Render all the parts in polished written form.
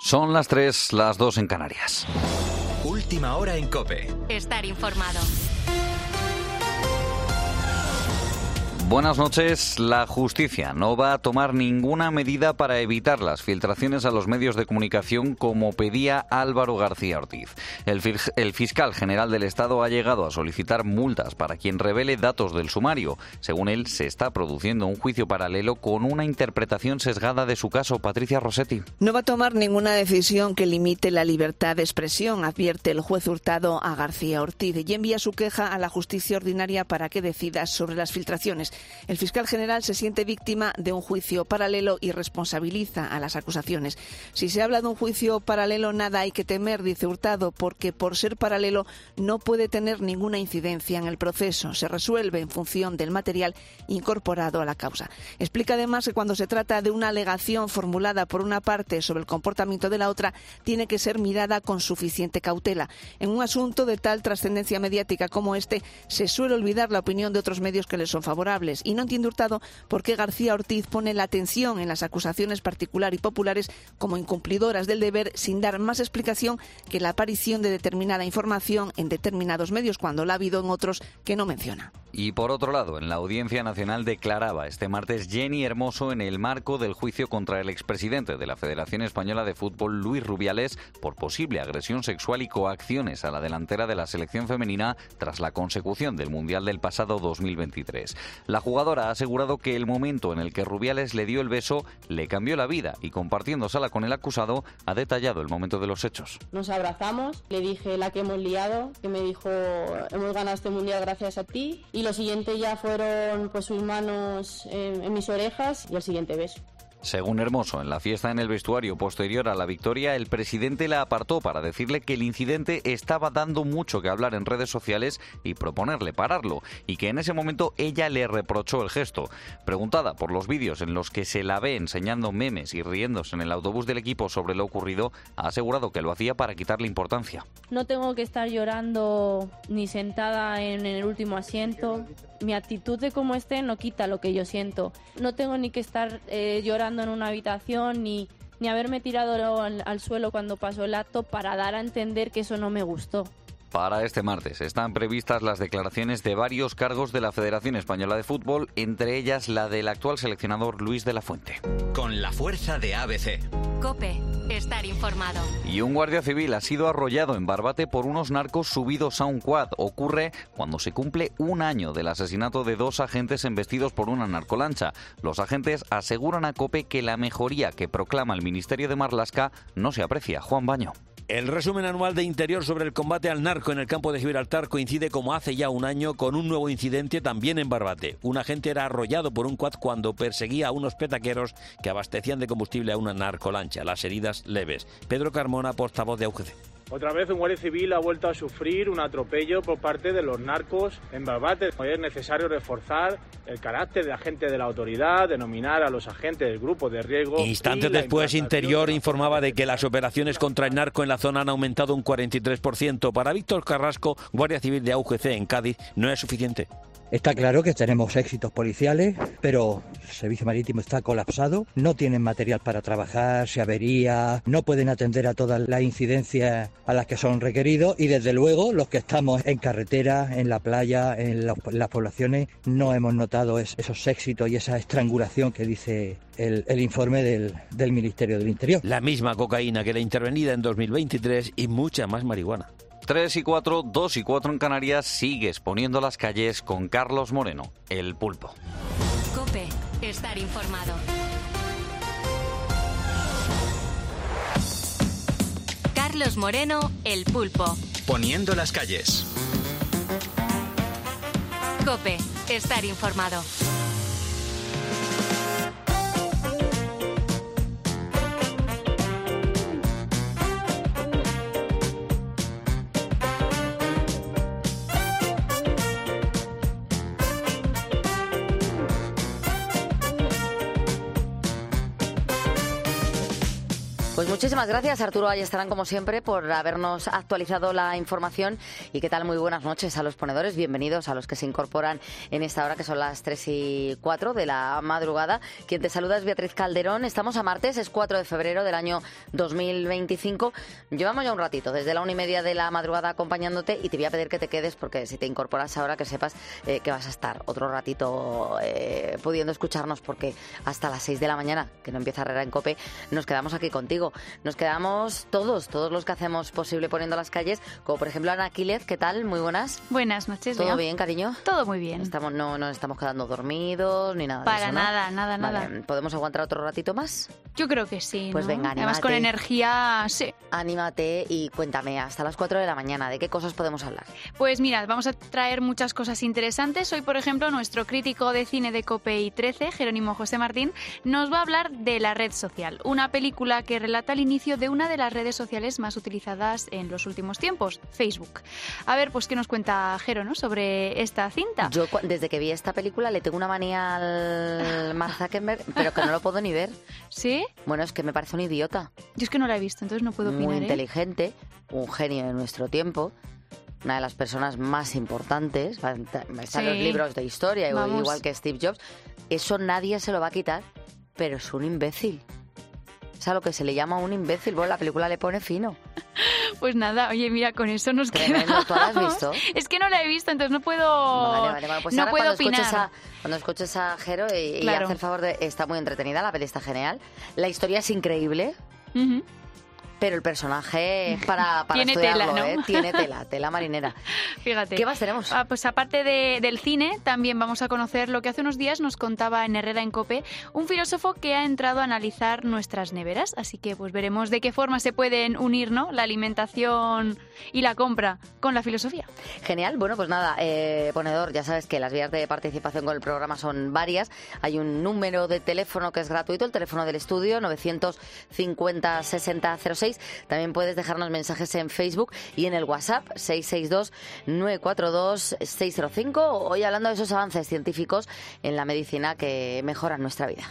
Son las 3, las 2 en Canarias. Última hora en COPE. Estar informado. Buenas noches. La justicia no va a tomar ninguna medida para evitar las filtraciones a los medios de comunicación como pedía Álvaro García Ortiz. El fiscal general del Estado ha llegado a solicitar multas para quien revele datos del sumario. Según él, se está produciendo un juicio paralelo con una interpretación sesgada de su caso. Patricia Rossetti. No va a tomar ninguna decisión que limite la libertad de expresión, advierte el juez Hurtado a García Ortiz, y envía su queja a la justicia ordinaria para que decida sobre las filtraciones. El fiscal general se siente víctima de un juicio paralelo y responsabiliza a las acusaciones. Si se habla de un juicio paralelo, nada hay que temer, dice Hurtado, porque por ser paralelo no puede tener ninguna incidencia en el proceso. Se resuelve en función del material incorporado a la causa. Explica además que cuando se trata de una alegación formulada por una parte sobre el comportamiento de la otra, tiene que ser mirada con suficiente cautela. En un asunto de tal trascendencia mediática como este, se suele olvidar la opinión de otros medios que le son favorables. Y no entiende Hurtado por qué García Ortiz pone la atención en las acusaciones particular y populares como incumplidoras del deber, sin dar más explicación que la aparición de determinada información en determinados medios, cuando la ha habido en otros que no menciona. Y por otro lado, en la Audiencia Nacional declaraba este martes Jenny Hermoso en el marco del juicio contra el expresidente de la Federación Española de Fútbol, Luis Rubiales, por posible agresión sexual y coacciones a la delantera de la selección femenina tras la consecución del Mundial del pasado 2023. La jugadora ha asegurado que el momento en el que Rubiales le dio el beso le cambió la vida y, compartiendo sala con el acusado, ha detallado el momento de los hechos. Nos abrazamos, le dije la que hemos liado, que me dijo hemos ganado este Mundial gracias a ti, y lo siguiente ya fueron pues sus manos en mis orejas y el siguiente beso. Según Hermoso, en la fiesta en el vestuario posterior a la victoria, el presidente la apartó para decirle que el incidente estaba dando mucho que hablar en redes sociales y proponerle pararlo, y que en ese momento ella le reprochó el gesto. Preguntada por los vídeos en los que se la ve enseñando memes y riéndose en el autobús del equipo sobre lo ocurrido, ha asegurado que lo hacía para quitarle importancia. No tengo que estar llorando ni sentada en el último asiento. Mi actitud de cómo esté no quita lo que yo siento. No tengo ni que estar llorando en una habitación ni haberme tirado al suelo cuando pasó el acto para dar a entender que eso no me gustó. Para este martes están previstas las declaraciones de varios cargos de la Federación Española de Fútbol, entre ellas la del actual seleccionador Luis de la Fuente. Con la fuerza de ABC. COPE. Estar informado. Y un guardia civil ha sido arrollado en Barbate por unos narcos subidos a un quad. Ocurre cuando se cumple un año del asesinato de 2 agentes embestidos por una narcolancha. Los agentes aseguran a COPE que la mejoría que proclama el Ministerio de Marlaska no se aprecia. Juan Baño. El resumen anual de Interior sobre el combate al narco en el campo de Gibraltar coincide, como hace ya un año, con un nuevo incidente también en Barbate. Un agente era arrollado por un quad cuando perseguía a unos petaqueros que abastecían de combustible a una narcolancha. Las heridas leves. Pedro Carmona, portavoz de UGC. Otra vez un guardia civil ha vuelto a sufrir un atropello por parte de los narcos en Barbate. Es necesario reforzar el carácter de agente de la autoridad, denominar a los agentes del grupo de riesgo. Instantes después, Interior informaba de que las operaciones contra el narco en la zona han aumentado un 43%. Para Víctor Carrasco, guardia civil de AUGC en Cádiz, no es suficiente. Está claro que tenemos éxitos policiales, pero el servicio marítimo está colapsado, no tienen material para trabajar, se avería, no pueden atender a todas las incidencias a las que son requeridos, y desde luego los que estamos en carretera, en la playa, en las poblaciones, no hemos notado esos éxitos y esa estrangulación que dice el informe del Ministerio del Interior. La misma cocaína que la intervenida en 2023 y mucha más marihuana. 3 y 4, 2 y 4 en Canarias, sigue exponiendo las calles con Carlos Moreno, el pulpo. COPE. Estar informado. Carlos Moreno, el pulpo. Poniendo las calles. COPE. Estar informado. Pues muchísimas gracias, Arturo Ayestarán, como siempre, por habernos actualizado la información. Y qué tal, muy buenas noches a los ponedores. Bienvenidos a los que se incorporan en esta hora, que son las 3:04 de la madrugada. Quien te saluda es Beatriz Calderón. Estamos a martes, es 4 de febrero del año 2025. Llevamos ya un ratito, desde la 1:30 de la madrugada, acompañándote, y te voy a pedir que te quedes, porque si te incorporas ahora, que sepas que vas a estar otro ratito pudiendo escucharnos, porque hasta las 6 de la mañana, que no empieza Herrera en COPE, nos quedamos aquí contigo. Nos quedamos todos los que hacemos posible Poniendo las Calles, como por ejemplo Ana Quílez. ¿Qué tal? Muy buenas. Buenas noches. ¿Todo bien, cariño? Todo muy bien. No nos estamos quedando dormidos ni nada de eso, ¿no? Nada. ¿Podemos aguantar otro ratito más? Yo creo que sí, Pues ¿no? venga, anímate. Además, con energía, sí. Anímate y cuéntame, hasta las 4 de la mañana, ¿de qué cosas podemos hablar? Pues mirad, vamos a traer muchas cosas interesantes. Hoy, por ejemplo, nuestro crítico de cine de COPE y 13, Jerónimo José Martín, nos va a hablar de La red social, una película que relata el inicio de una de las redes sociales más utilizadas en los últimos tiempos, Facebook. A ver, pues qué nos cuenta Jero, ¿no?, sobre esta cinta. Yo, desde que vi esta película, le tengo una manía al Mark Zuckerberg, pero que no lo puedo ni ver. ¿Sí? Bueno, es que me parece un idiota. Yo es que no la he visto, entonces no puedo opinar. Muy inteligente, un genio de nuestro tiempo, una de las personas más importantes. Están los libros de historia, igual que Steve Jobs. Eso nadie se lo va a quitar, pero es un imbécil. Es a lo que se le llama un imbécil. Bueno, la película le pone fino. Pues nada, oye, mira, con eso nos Tremendo. quedamos. ¿Tú la has visto? Es que no la he visto, entonces no puedo, Vale. Pues no ahora puedo opinar. Cuando escuches a Jero y Claro. hace el favor de... Está muy entretenida, la peli está genial. La historia es increíble. Uh-huh. Pero el personaje es para Tiene estudiarlo, tela, ¿no? Tiene tela marinera. Fíjate. ¿Qué más tenemos? Pues aparte del cine, también vamos a conocer lo que hace unos días nos contaba en Herrera en COPE un filósofo que ha entrado a analizar nuestras neveras. Así que pues veremos de qué forma se pueden unir, ¿no?, la alimentación y la compra con la filosofía. Genial. Bueno, pues nada, ponedor, ya sabes que las vías de participación con el programa son varias. Hay un número de teléfono que es gratuito, el teléfono del estudio, 950 60 06. También puedes dejarnos mensajes en Facebook y en el WhatsApp 662-942-605. Hoy hablando de esos avances científicos en la medicina que mejoran nuestra vida.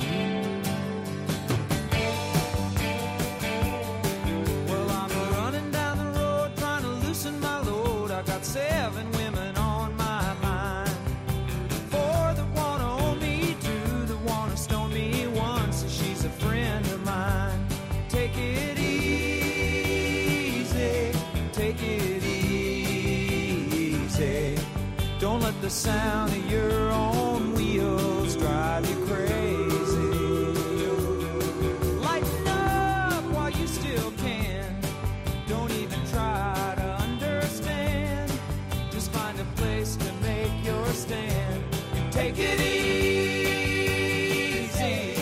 The sound of your own wheels drive you crazy. Lighten up while you still can. Don't even try to understand. Just find a place to make your stand. Take it easy.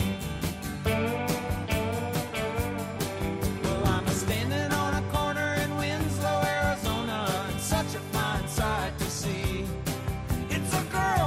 Well, I'm standing on a corner in Winslow, Arizona, and such a fine sight to see. It's a girl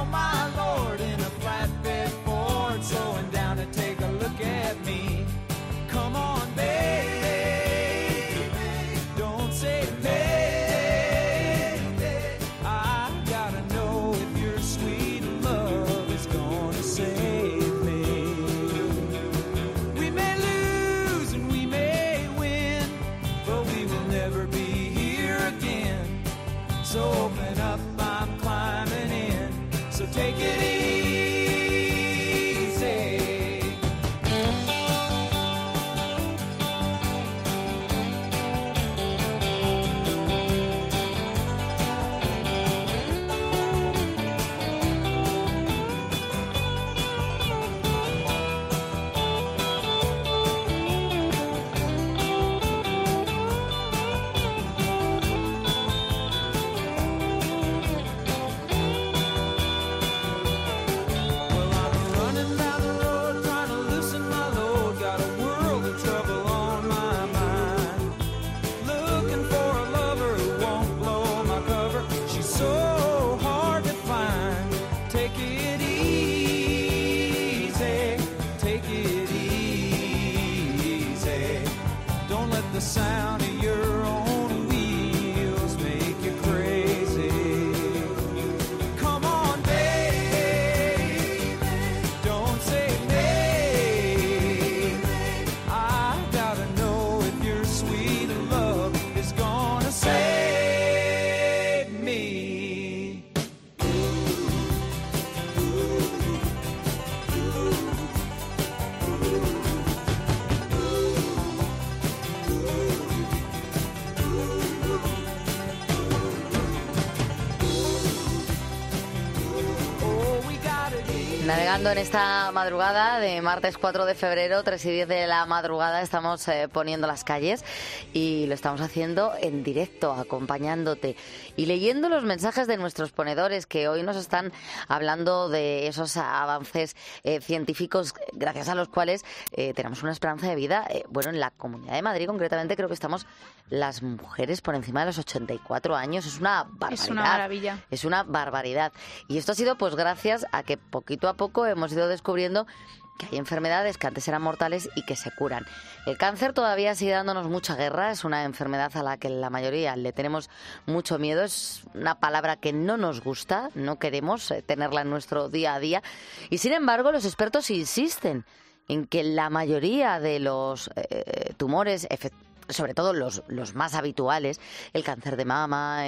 Navegando en esta madrugada de martes 4 de febrero, 3:10 de la madrugada, estamos poniendo las calles y lo estamos haciendo en directo, acompañándote y leyendo los mensajes de nuestros ponedores que hoy nos están hablando de esos avances científicos gracias a los cuales tenemos una esperanza de vida. Bueno, en la Comunidad de Madrid concretamente creo que estamos las mujeres por encima de los 84 años. Es una barbaridad. Es una maravilla. Es una barbaridad. Y esto ha sido pues gracias a que poquito a poco hemos ido descubriendo que hay enfermedades que antes eran mortales y que se curan. El cáncer todavía sigue dándonos mucha guerra, es una enfermedad a la que la mayoría le tenemos mucho miedo, es una palabra que no nos gusta, no queremos tenerla en nuestro día a día y sin embargo los expertos insisten en que la mayoría de los tumores, sobre todo los más habituales, el cáncer de mama,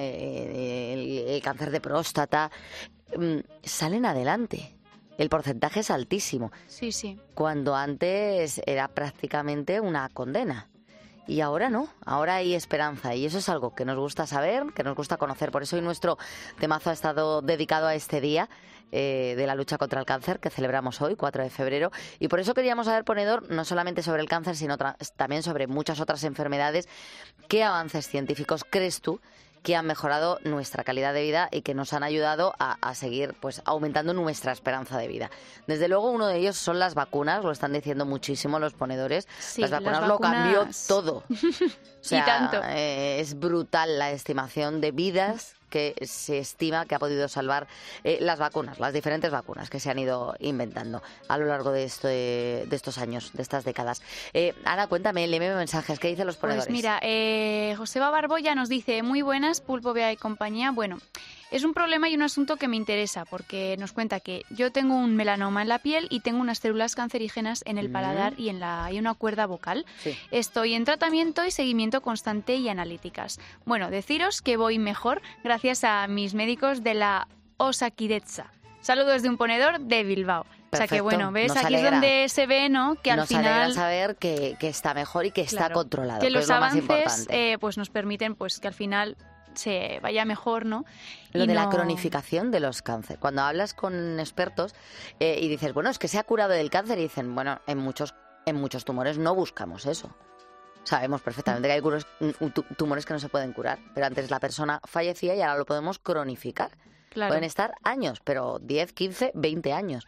el cáncer de próstata, salen adelante. El porcentaje es altísimo. Sí, sí. Cuando antes era prácticamente una condena. Y ahora no, ahora hay esperanza. Y eso es algo que nos gusta saber, que nos gusta conocer. Por eso hoy nuestro temazo ha estado dedicado a este día de la lucha contra el cáncer que celebramos hoy, 4 de febrero. Y por eso queríamos saber, ponedor, no solamente sobre el cáncer, sino también sobre muchas otras enfermedades. ¿Qué avances científicos crees tú que han mejorado nuestra calidad de vida y que nos han ayudado a seguir pues aumentando nuestra esperanza de vida? Desde luego uno de ellos son las vacunas, lo están diciendo muchísimo los ponedores. Sí, las vacunas lo cambió todo. O sea, y tanto. Es brutal la estimación de vidas que se estima que ha podido salvar las vacunas, las diferentes vacunas que se han ido inventando a lo largo de estos años, de estas décadas. Ana, cuéntame, léeme mensajes, ¿qué dicen los ponedores? Pues mira, Joseba Barboya nos dice, muy buenas, Pulpo, Bea y compañía. Bueno, es un problema y un asunto que me interesa porque nos cuenta que yo tengo un melanoma en la piel y tengo unas células cancerígenas en el paladar y en una cuerda vocal. Sí. Estoy en tratamiento y seguimiento constante y analíticas. Bueno, deciros que voy mejor gracias a mis médicos de la Osakidetza. Saludos de un ponedor de Bilbao. Perfecto. O sea que bueno, ves, Nos aquí alegra. es donde se ve, ¿no? Que al Nos final alegra saber que está mejor y que está claro, controlado, que los es lo más avances importante. pues nos permiten pues que al final se vaya mejor, ¿no? Lo Y de la no- cronificación de los cánceres. Cuando hablas con expertos y dices, bueno, es que se ha curado del cáncer, y dicen, bueno, en muchos tumores no buscamos eso. Sabemos perfectamente que hay tumores que no se pueden curar, pero antes la persona fallecía y ahora lo podemos cronificar. Claro. Pueden estar años, pero 10, 15, 20 años.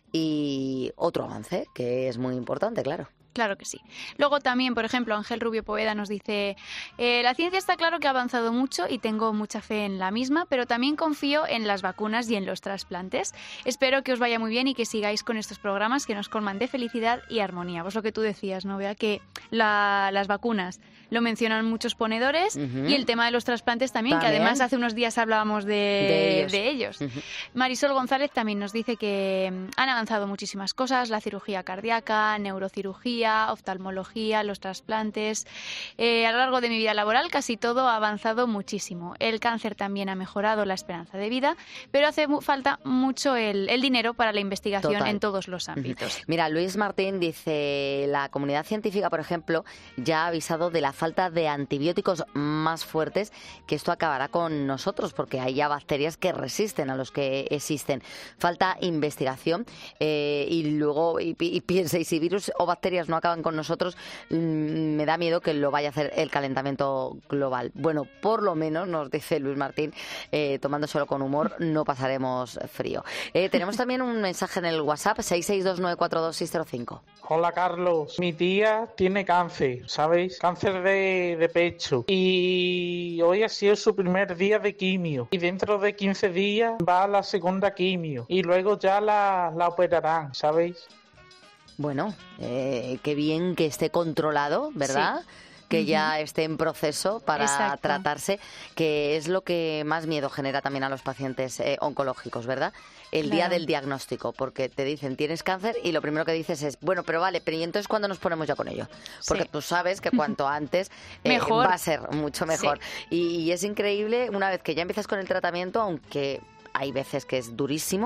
Y otro avance que es muy importante, claro. Claro que sí. Luego también, por ejemplo, Ángel Rubio Poveda nos dice, la ciencia está claro que ha avanzado mucho y tengo mucha fe en la misma, pero también confío en las vacunas y en los trasplantes. Espero que os vaya muy bien y que sigáis con estos programas que nos colman de felicidad y armonía. Pues lo que tú decías, ¿no? Vea que las vacunas lo mencionan muchos ponedores y el tema de los trasplantes también, que además hace unos días hablábamos de ellos. Marisol González también nos dice que han avanzado muchísimas cosas, la cirugía cardíaca, neurocirugía, oftalmología, los trasplantes. A lo largo de mi vida laboral casi todo ha avanzado muchísimo. El cáncer también ha mejorado la esperanza de vida, pero hace falta mucho el dinero para la investigación Total. en todos los ámbitos. Mira, Luis Martín dice, la comunidad científica, por ejemplo, ya ha avisado de la falta de antibióticos más fuertes, que esto acabará con nosotros, porque hay ya bacterias que resisten a los que existen. Falta investigación y luego piensa, y si virus o bacterias no acaban con nosotros, me da miedo que lo vaya a hacer el calentamiento global. Bueno, por lo menos, nos dice Luis Martín, tomándoselo con humor, no pasaremos frío. Tenemos también un mensaje en el WhatsApp, 662942605. Hola Carlos, mi tía tiene cáncer, ¿sabéis? Cáncer de pecho. Y hoy ha sido su primer día de quimio. Y dentro de 15 días va a la segunda quimio. Y luego ya la operarán, ¿sabéis? Bueno, qué bien que esté controlado, ¿verdad? Sí. Que ya esté en proceso para Exacto. tratarse, que es lo que más miedo genera también a los pacientes oncológicos, ¿verdad? El día Claro. del diagnóstico, porque te dicen tienes cáncer y lo primero que dices es, bueno, pero vale, pero ¿y entonces cuándo nos ponemos ya con ello? Porque Sí. tú sabes que cuanto antes Mejor. va a ser mucho mejor. Y es increíble, una vez que ya empiezas con el tratamiento, aunque hay veces que es durísimo,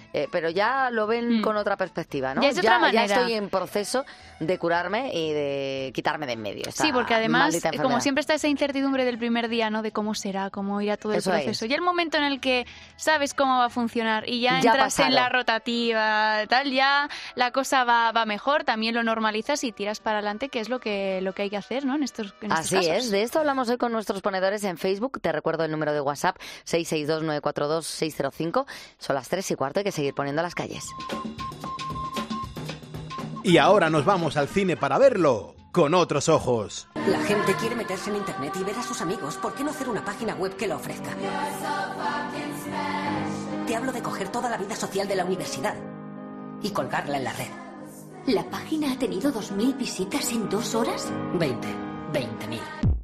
pero ya lo ven con otra perspectiva, ¿no? Ya es de otra manera. Ya estoy en proceso de curarme y de quitarme de en medio. Sí, porque además, como siempre está esa incertidumbre del primer día, ¿no? De cómo será, cómo irá todo el proceso. Y el momento en el que sabes cómo va a funcionar y ya entras en la rotativa, tal, ya la cosa va mejor, también lo normalizas y tiras para adelante, que es lo que hay que hacer, ¿no? En estos Así casos. es, de esto hablamos hoy con nuestros ponedores en Facebook. Te recuerdo el número de WhatsApp, 662-942-605. Son las 3:15, hay que seguir poniendo las calles. Y ahora nos vamos al cine para verlo con otros ojos. La gente quiere meterse en internet y ver a sus amigos. ¿Por qué no hacer una página web que lo ofrezca? Te hablo de coger toda la vida social de la universidad y colgarla en la red. ¿La página ha tenido 2.000 visitas en 2 horas? 20.000.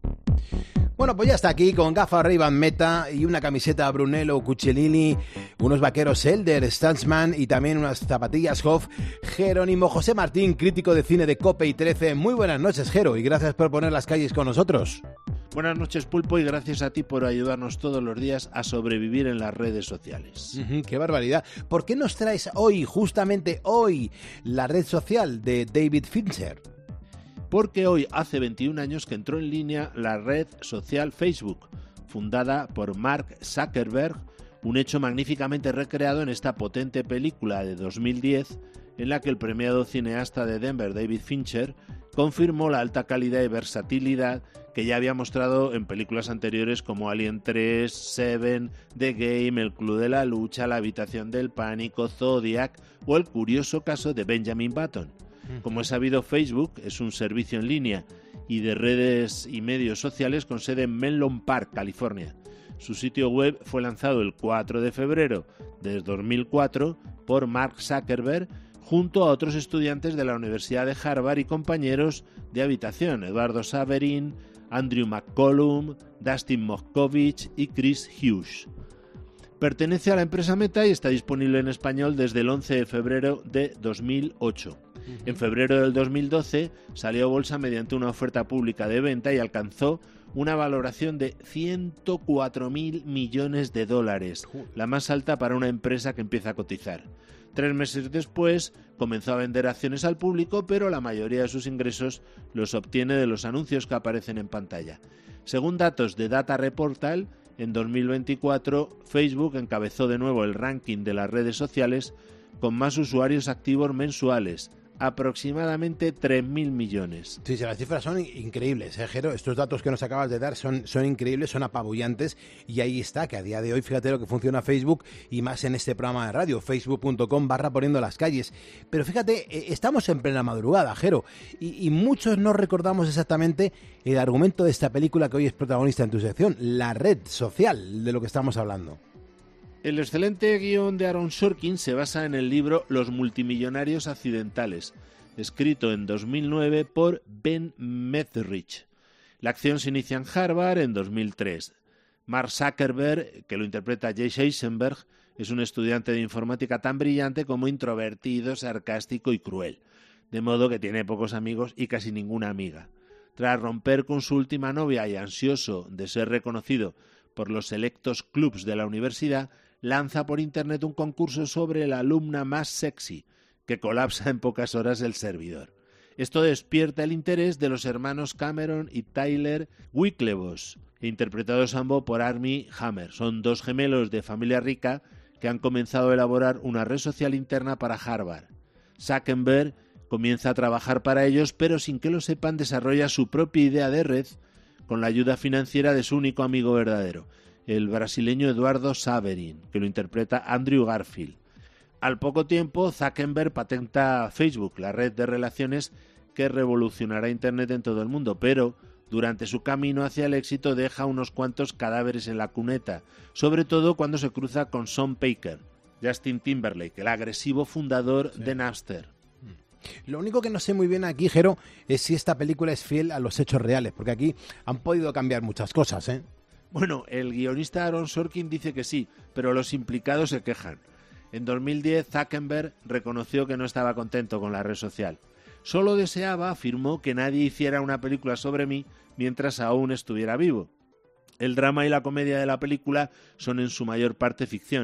Bueno, pues ya está aquí con gafas Ray-Ban Meta y una camiseta Brunello Cucciolini, unos vaqueros Elder Stanzman y también unas zapatillas Hoff, Jerónimo José Martín, crítico de cine de COPE y 13. Muy buenas noches, Jero, y gracias por poner las calles con nosotros. Buenas noches, Pulpo, y gracias a ti por ayudarnos todos los días a sobrevivir en las redes sociales. ¡Qué barbaridad! ¿Por qué nos traes hoy, justamente hoy, la red social de David Fincher? Porque hoy hace 21 años que entró en línea la red social Facebook, fundada por Mark Zuckerberg, un hecho magníficamente recreado en esta potente película de 2010, en la que el premiado cineasta de Denver, David Fincher, confirmó la alta calidad y versatilidad que ya había mostrado en películas anteriores como Alien 3, Seven, The Game, El Club de la Lucha, La Habitación del Pánico, Zodiac o el curioso caso de Benjamin Button. Como es sabido, Facebook es un servicio en línea y de redes y medios sociales con sede en Menlo Park, California. Su sitio web fue lanzado el 4 de febrero de 2004 por Mark Zuckerberg junto a otros estudiantes de la Universidad de Harvard y compañeros de habitación, Eduardo Saverin, Andrew McCollum, Dustin Moskovich y Chris Hughes. Pertenece a la empresa Meta y está disponible en español desde el 11 de febrero de 2008. En febrero del 2012 salió a bolsa mediante una oferta pública de venta y alcanzó una valoración de $104.000 millones, la más alta para una empresa que empieza a cotizar. 3 meses después comenzó a vender acciones al público, pero la mayoría de sus ingresos los obtiene de los anuncios que aparecen en pantalla. Según datos de Data Reportal, en 2024 Facebook encabezó de nuevo el ranking de las redes sociales con más usuarios activos mensuales, aproximadamente 3.000 millones. Sí, las cifras son increíbles, Jero. Estos datos que nos acabas de dar son increíbles, son apabullantes, y ahí está, que a día de hoy, fíjate lo que funciona Facebook, y más en este programa de radio, facebook.com/poniendo las calles. Pero fíjate, estamos en plena madrugada, Jero, y muchos no recordamos exactamente el argumento de esta película que hoy es protagonista en tu sección, la red social de lo que estamos hablando. El excelente guión de Aaron Sorkin se basa en el libro Los multimillonarios accidentales, escrito en 2009 por Ben Mezrich. La acción se inicia en Harvard en 2003. Mark Zuckerberg, que lo interpreta Jesse Eisenberg, es un estudiante de informática tan brillante como introvertido, sarcástico y cruel, de modo que tiene pocos amigos y casi ninguna amiga. Tras romper con su última novia y ansioso de ser reconocido por los selectos clubs de la universidad, lanza por internet un concurso sobre la alumna más sexy, que colapsa en pocas horas el servidor. Esto despierta el interés de los hermanos Cameron y Tyler Wiklevos, interpretados ambos por Armie Hammer. Son 2 gemelos de familia rica que han comenzado a elaborar una red social interna para Harvard. Zuckerberg comienza a trabajar para ellos, pero sin que lo sepan desarrolla su propia idea de red con la ayuda financiera de su único amigo verdadero, el brasileño Eduardo Saverin, que lo interpreta Andrew Garfield. Al poco tiempo, Zuckerberg patenta Facebook, la red de relaciones que revolucionará Internet en todo el mundo, pero durante su camino hacia el éxito deja unos cuantos cadáveres en la cuneta, sobre todo cuando se cruza con Sean Baker, Justin Timberlake, el agresivo fundador de Napster. Lo único que no sé muy bien aquí, Jero, es si esta película es fiel a los hechos reales, porque aquí han podido cambiar muchas cosas, ¿eh? Bueno, el guionista Aaron Sorkin dice que sí, pero los implicados se quejan. En 2010, Zuckerberg reconoció que no estaba contento con la red social. Solo deseaba, afirmó, que nadie hiciera una película sobre mí mientras aún estuviera vivo. El drama y la comedia de la película son en su mayor parte ficción,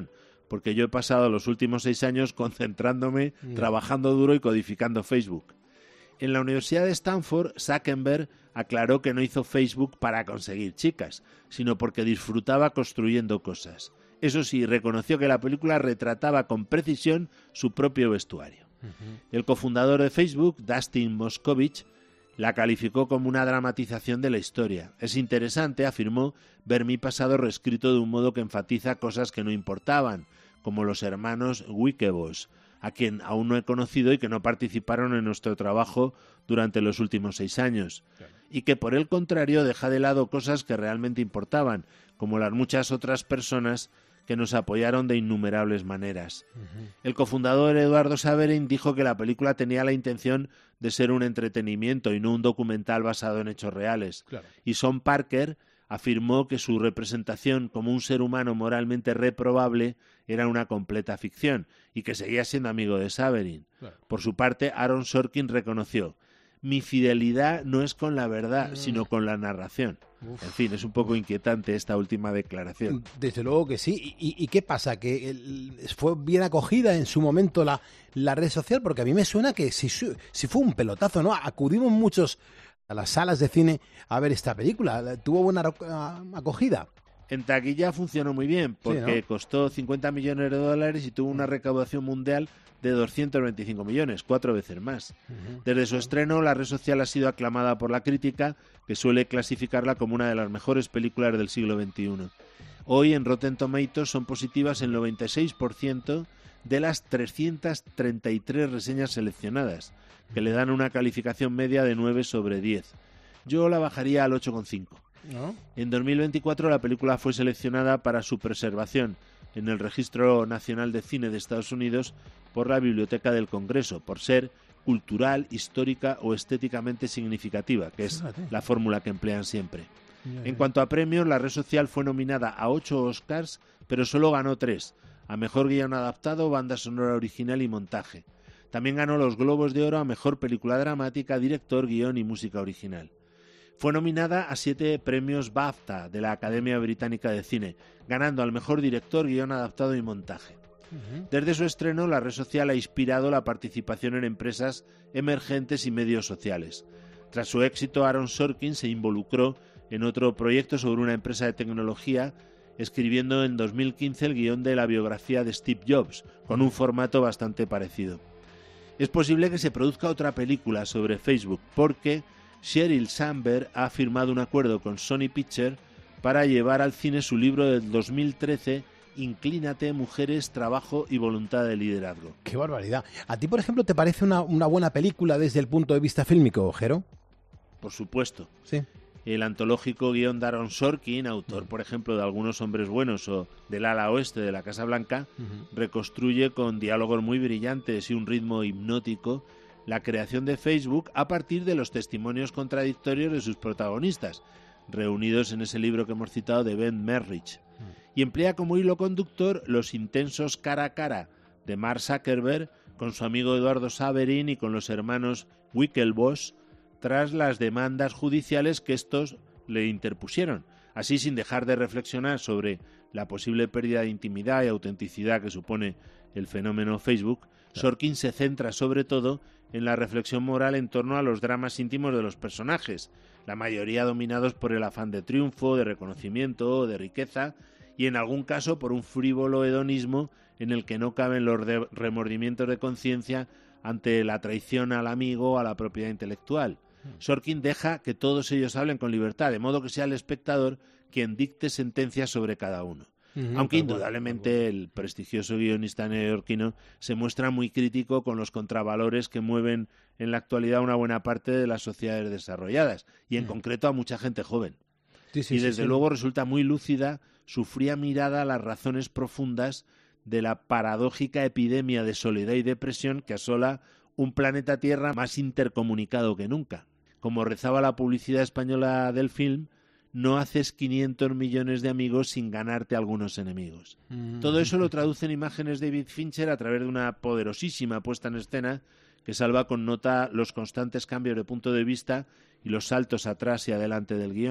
porque yo he pasado los últimos 6 años concentrándome, trabajando duro y codificando Facebook. En la Universidad de Stanford, Zuckerberg aclaró que no hizo Facebook para conseguir chicas, sino porque disfrutaba construyendo cosas. Eso sí, reconoció que la película retrataba con precisión su propio vestuario. El cofundador de Facebook, Dustin Moskovich, la calificó como una dramatización de la historia. Es interesante, afirmó, ver mi pasado reescrito de un modo que enfatiza cosas que no importaban, como los hermanos Winklevoss, a quien aún no he conocido y que no participaron en nuestro trabajo durante los últimos 6 años. Claro. Y que, por el contrario, deja de lado cosas que realmente importaban, como las muchas otras personas que nos apoyaron de innumerables maneras. El cofundador Eduardo Saverin dijo que la película tenía la intención de ser un entretenimiento y no un documental basado en hechos reales. Claro. Y Sean Parker afirmó que su representación como un ser humano moralmente reprobable era una completa ficción y que seguía siendo amigo de Saverin. Claro. Por su parte, Aaron Sorkin reconoció: mi fidelidad no es con la verdad, sino con la narración. Uf. En fin, es un poco inquietante esta última declaración. Desde luego que sí. ¿Y qué pasa? ¿Que fue bien acogida en su momento la red social? Porque a mí me suena que si fue un pelotazo, ¿no? Acudimos muchos a las salas de cine a ver esta película. ¿Tuvo buena acogida? En taquilla funcionó muy bien, porque sí, ¿no? Costó $50 millones y tuvo una recaudación mundial de 225 millones, 4 veces más. Desde su estreno, la red social ha sido aclamada por la crítica, que suele clasificarla como una de las mejores películas del siglo XXI. Hoy, en Rotten Tomatoes, son positivas el 96% de las 333 reseñas seleccionadas, que le dan una calificación media de 9 sobre 10. Yo la bajaría al 8,5. ¿No? En 2024 la película fue seleccionada para su preservación en el Registro Nacional de Cine de Estados Unidos por la Biblioteca del Congreso, por ser cultural, histórica o estéticamente significativa, que es la fórmula que emplean siempre. En cuanto a premios, la red social fue nominada a 8 Oscars, pero solo ganó 3, a Mejor Guión Adaptado, Banda Sonora Original y Montaje. También ganó los Globos de Oro a Mejor Película Dramática, Director, Guión y Música Original. Fue nominada a 7 premios BAFTA de la Academia Británica de Cine, ganando al mejor director, guión adaptado y montaje. Desde su estreno, la red social ha inspirado la participación en empresas emergentes y medios sociales. Tras su éxito, Aaron Sorkin se involucró en otro proyecto sobre una empresa de tecnología, escribiendo en 2015 el guión de la biografía de Steve Jobs, con un formato bastante parecido. Es posible que se produzca otra película sobre Facebook, porque Sheryl Sandberg ha firmado un acuerdo con Sony Pictures para llevar al cine su libro del 2013, Inclínate, Mujeres, Trabajo y Voluntad de Liderazgo. ¡Qué barbaridad! ¿A ti, por ejemplo, te parece una buena película desde el punto de vista fílmico, Jero? Por supuesto. Sí. El antológico guión de Aaron Sorkin, autor, por ejemplo, de Algunos Hombres Buenos o del Ala Oeste de la Casa Blanca, reconstruye con diálogos muy brillantes y un ritmo hipnótico la creación de Facebook a partir de los testimonios contradictorios de sus protagonistas, reunidos en ese libro que hemos citado de Ben Merrich, y emplea como hilo conductor los intensos cara a cara de Mark Zuckerberg con su amigo Eduardo Saverin y con los hermanos Winklevoss tras las demandas judiciales que estos le interpusieron, así sin dejar de reflexionar sobre la posible pérdida de intimidad y autenticidad que supone el fenómeno Facebook. Sorkin se centra sobre todo en la reflexión moral en torno a los dramas íntimos de los personajes, la mayoría dominados por el afán de triunfo, de reconocimiento, de riqueza, y en algún caso por un frívolo hedonismo en el que no caben los remordimientos de conciencia ante la traición al amigo o a la propiedad intelectual. Sorkin deja que todos ellos hablen con libertad, de modo que sea el espectador quien dicte sentencias sobre cada uno. Aunque indudablemente el prestigioso guionista neoyorquino se muestra muy crítico con los contravalores que mueven en la actualidad una buena parte de las sociedades desarrolladas, y en concreto a mucha gente joven. Y desde luego resulta muy lúcida su fría mirada a las razones profundas de la paradójica epidemia de soledad y depresión que asola un planeta Tierra más intercomunicado que nunca. Como rezaba la publicidad española del film, no haces 500 millones de amigos sin ganarte algunos enemigos. Todo eso lo traduce en imágenes David Fincher a través de una poderosísima puesta en escena que salva con nota los constantes cambios de punto de vista y los saltos atrás y adelante del guión.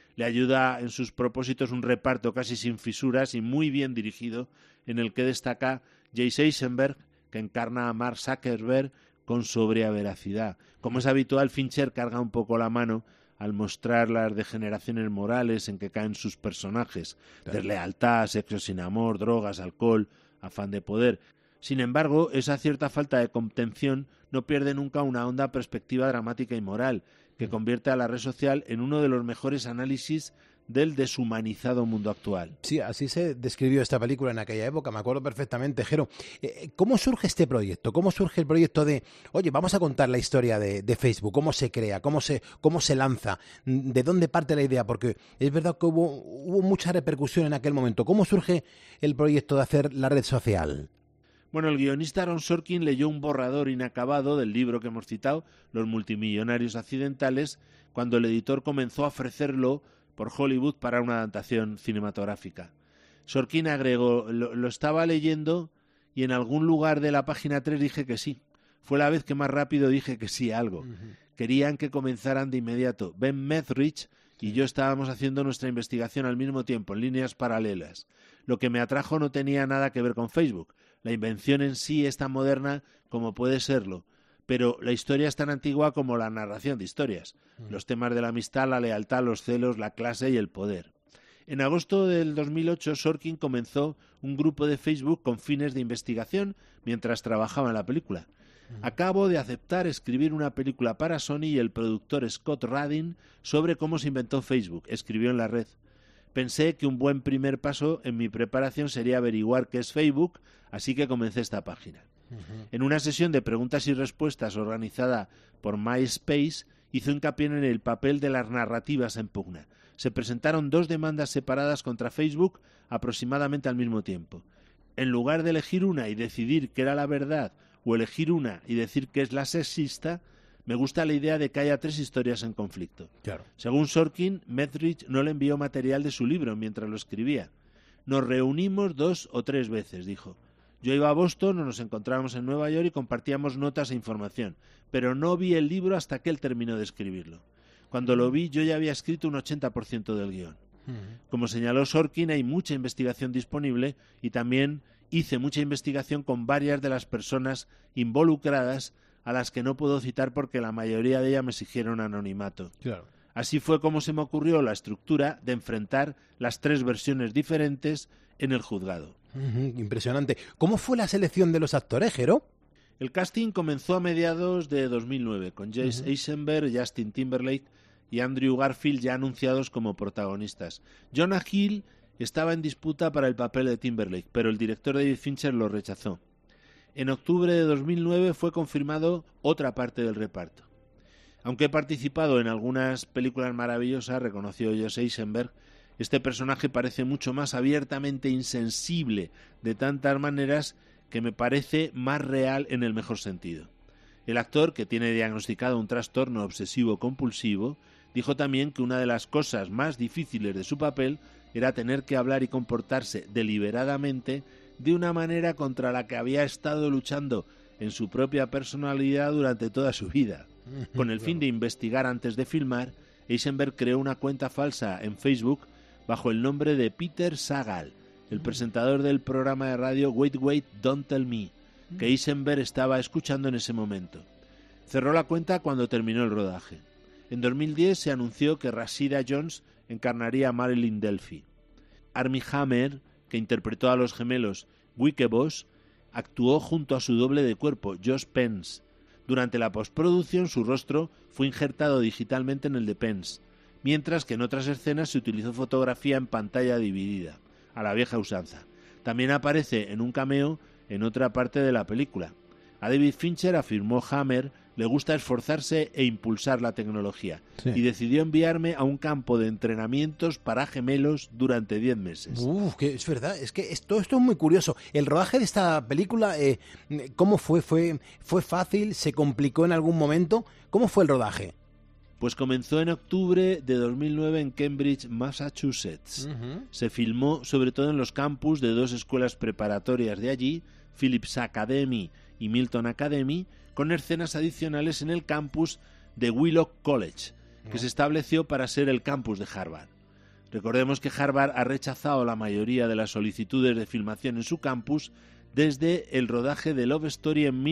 Le ayuda en sus propósitos un reparto casi sin fisuras y muy bien dirigido, en el que destaca Jesse Eisenberg, que encarna a Mark Zuckerberg con sobria veracidad. Como es habitual, Fincher carga un poco la mano al mostrar las degeneraciones morales en que caen sus personajes. Claro. Deslealtad, sexo sin amor, drogas, alcohol, afán de poder. Sin embargo, esa cierta falta de contención no pierde nunca una honda perspectiva dramática y moral, que convierte a la red social en uno de los mejores análisis del deshumanizado mundo actual. Sí, así se describió esta película en aquella época, me acuerdo perfectamente, Jero. ¿Cómo surge este proyecto? ¿Cómo surge el proyecto de, oye, vamos a contar la historia de Facebook? ¿Cómo se crea? ¿Cómo se lanza? ¿De dónde parte la idea? Porque es verdad que hubo mucha repercusión en aquel momento. ¿Cómo surge el proyecto de hacer la red social? Bueno, el guionista Aaron Sorkin leyó un borrador inacabado del libro que hemos citado, Los multimillonarios accidentales, cuando el editor comenzó a ofrecerlo por Hollywood para una adaptación cinematográfica. Sorkin agregó, lo estaba leyendo y en algún lugar de la página 3 dije que sí. Fue la vez que más rápido dije que sí a algo. Querían que comenzaran de inmediato. Ben Mezrich y yo estábamos haciendo nuestra investigación al mismo tiempo, en líneas paralelas. Lo que me atrajo no tenía nada que ver con Facebook. La invención en sí es tan moderna como puede serlo, pero la historia es tan antigua como la narración de historias. Los temas de la amistad, la lealtad, los celos, la clase y el poder. En agosto del 2008, Sorkin comenzó un grupo de Facebook con fines de investigación mientras trabajaba en la película. Acabo de aceptar escribir una película para Sony y el productor Scott Rudin sobre cómo se inventó Facebook, escribió en la red. Pensé que un buen primer paso en mi preparación sería averiguar qué es Facebook, así que comencé esta página. En una sesión de preguntas y respuestas organizada por MySpace, hizo hincapié en el papel de las narrativas en pugna. Se presentaron 2 demandas separadas contra Facebook aproximadamente al mismo tiempo. En lugar de elegir una y decidir qué era la verdad, o elegir una y decir que es la sexista, me gusta la idea de que haya 3 historias en conflicto. Claro. Según Sorkin, Mezrich no le envió material de su libro mientras lo escribía. Nos reunimos 2 o 3 veces, dijo. Yo iba a Boston o nos encontrábamos en Nueva York y compartíamos notas e información, pero no vi el libro hasta que él terminó de escribirlo. Cuando lo vi, yo ya había escrito un 80% del guión. Como señaló Sorkin, hay mucha investigación disponible y también hice mucha investigación con varias de las personas involucradas a las que no puedo citar porque la mayoría de ellas me exigieron anonimato. Claro. Así fue como se me ocurrió la estructura de enfrentar las 3 versiones diferentes en el juzgado. Impresionante. ¿Cómo fue la selección de los actores, Jero? El casting comenzó a mediados de 2009, con Jesse Eisenberg, Justin Timberlake y Andrew Garfield ya anunciados como protagonistas. Jonah Hill estaba en disputa para el papel de Timberlake, pero el director David Fincher lo rechazó. En octubre de 2009 fue confirmado otra parte del reparto. Aunque he participado en algunas películas maravillosas, reconoció Jesse Eisenberg, este personaje parece mucho más abiertamente insensible de tantas maneras que me parece más real en el mejor sentido. El actor, que tiene diagnosticado un trastorno obsesivo-compulsivo, dijo también que una de las cosas más difíciles de su papel era tener que hablar y comportarse deliberadamente de una manera contra la que había estado luchando en su propia personalidad durante toda su vida. Con el fin de investigar antes de filmar, Eisenberg creó una cuenta falsa en Facebook bajo el nombre de Peter Sagal, el presentador del programa de radio Wait, Wait, Don't Tell Me, que Eisenberg estaba escuchando en ese momento. Cerró la cuenta cuando terminó el rodaje. En 2010 se anunció que Rashida Jones encarnaría a Marilyn Delphi. Armie Hammer, que interpretó a los gemelos Wickeboss, actuó junto a su doble de cuerpo, Josh Pence. Durante la postproducción su rostro fue injertado digitalmente en el de Pence, mientras que en otras escenas se utilizó fotografía en pantalla dividida, a la vieja usanza. También aparece en un cameo en otra parte de la película. A David Fincher, afirmó Hammer, le gusta esforzarse e impulsar la tecnología, y decidió enviarme a un campo de entrenamientos para gemelos durante 10 meses. Que es verdad, es que esto es muy curioso. El rodaje de esta película, ¿cómo fue? ¿Fue fácil? ¿Se complicó en algún momento? ¿Cómo fue el rodaje? Pues comenzó en octubre de 2009 en Cambridge, Massachusetts. Se filmó sobre todo en los campus de 2 escuelas preparatorias de allí, Phillips Academy y Milton Academy, con escenas adicionales en el campus de Willow College, que se estableció para ser el campus de Harvard. Recordemos que Harvard ha rechazado la mayoría de las solicitudes de filmación en su campus desde el rodaje de Love Story en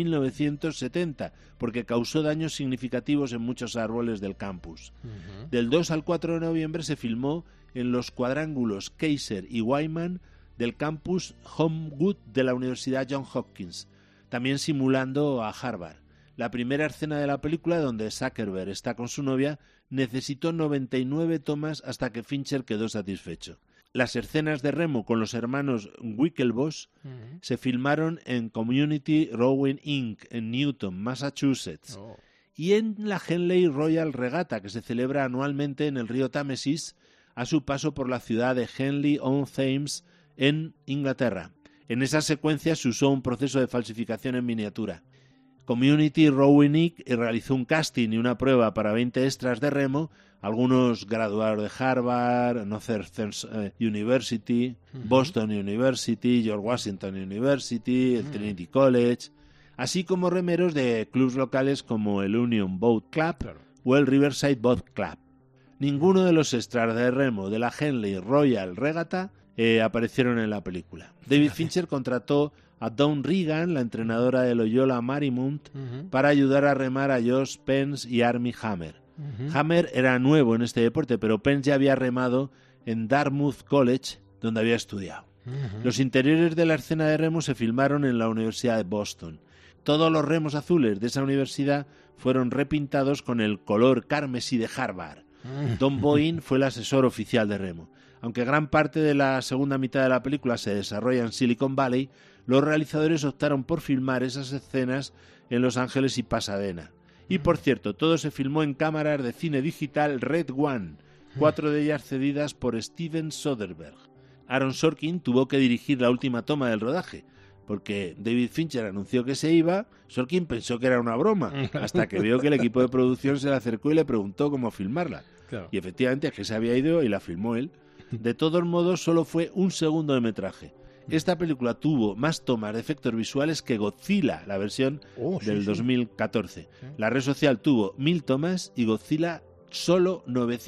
1970, porque causó daños significativos en muchos árboles del campus. Del 2 al 4 de noviembre se filmó en los cuadrángulos Kaiser y Wyman del campus Homewood de la Universidad Johns Hopkins, también simulando a Harvard. La primera escena de la película, donde Zuckerberg está con su novia, necesitó 99 tomas hasta que Fincher quedó satisfecho. Las escenas de remo con los hermanos Winklevoss se filmaron en Community Rowing Inc. en Newton, Massachusetts, y en la Henley Royal Regatta, que se celebra anualmente en el río Támesis a su paso por la ciudad de Henley-on-Thames en Inglaterra. En esa secuencia se usó un proceso de falsificación en miniatura. Community Rowing Inc. realizó un casting y una prueba para 20 extras de remo, algunos graduados de Harvard, Northwestern University, Boston University, George Washington University, el Trinity College, así como remeros de clubes locales como el Union Boat Club o el Riverside Boat Club. Ninguno de los extras de remo de la Henley Royal Regatta aparecieron en la película. David Fincher contrató a Dawn Regan, la entrenadora de Loyola Marymount, para ayudar a remar a Josh Pence y Armie Hammer. Hammer era nuevo en este deporte, pero Pence ya había remado en Dartmouth College, donde había estudiado. Los interiores de la escena de remo se filmaron en la Universidad de Boston. Todos los remos azules de esa universidad fueron repintados con el color carmesí de Harvard. Don Boyne fue el asesor oficial de remo. Aunque gran parte de la segunda mitad de la película se desarrolla en Silicon Valley, los realizadores optaron por filmar esas escenas en Los Ángeles y Pasadena. Y por cierto, todo se filmó en cámaras de cine digital Red One, 4 de ellas cedidas por Steven Soderbergh. Aaron Sorkin tuvo que dirigir la última toma del rodaje, porque David Fincher anunció que se iba. Sorkin pensó que era una broma, hasta que vio que el equipo de producción se le acercó y le preguntó cómo filmarla. Claro. Y efectivamente es que se había ido y la filmó él. De todos modos, solo fue un segundo de metraje. Esta película tuvo más tomas de efectos visuales que Godzilla, la versión del 2014. Sí. La red social tuvo 1000 tomas y Godzilla solo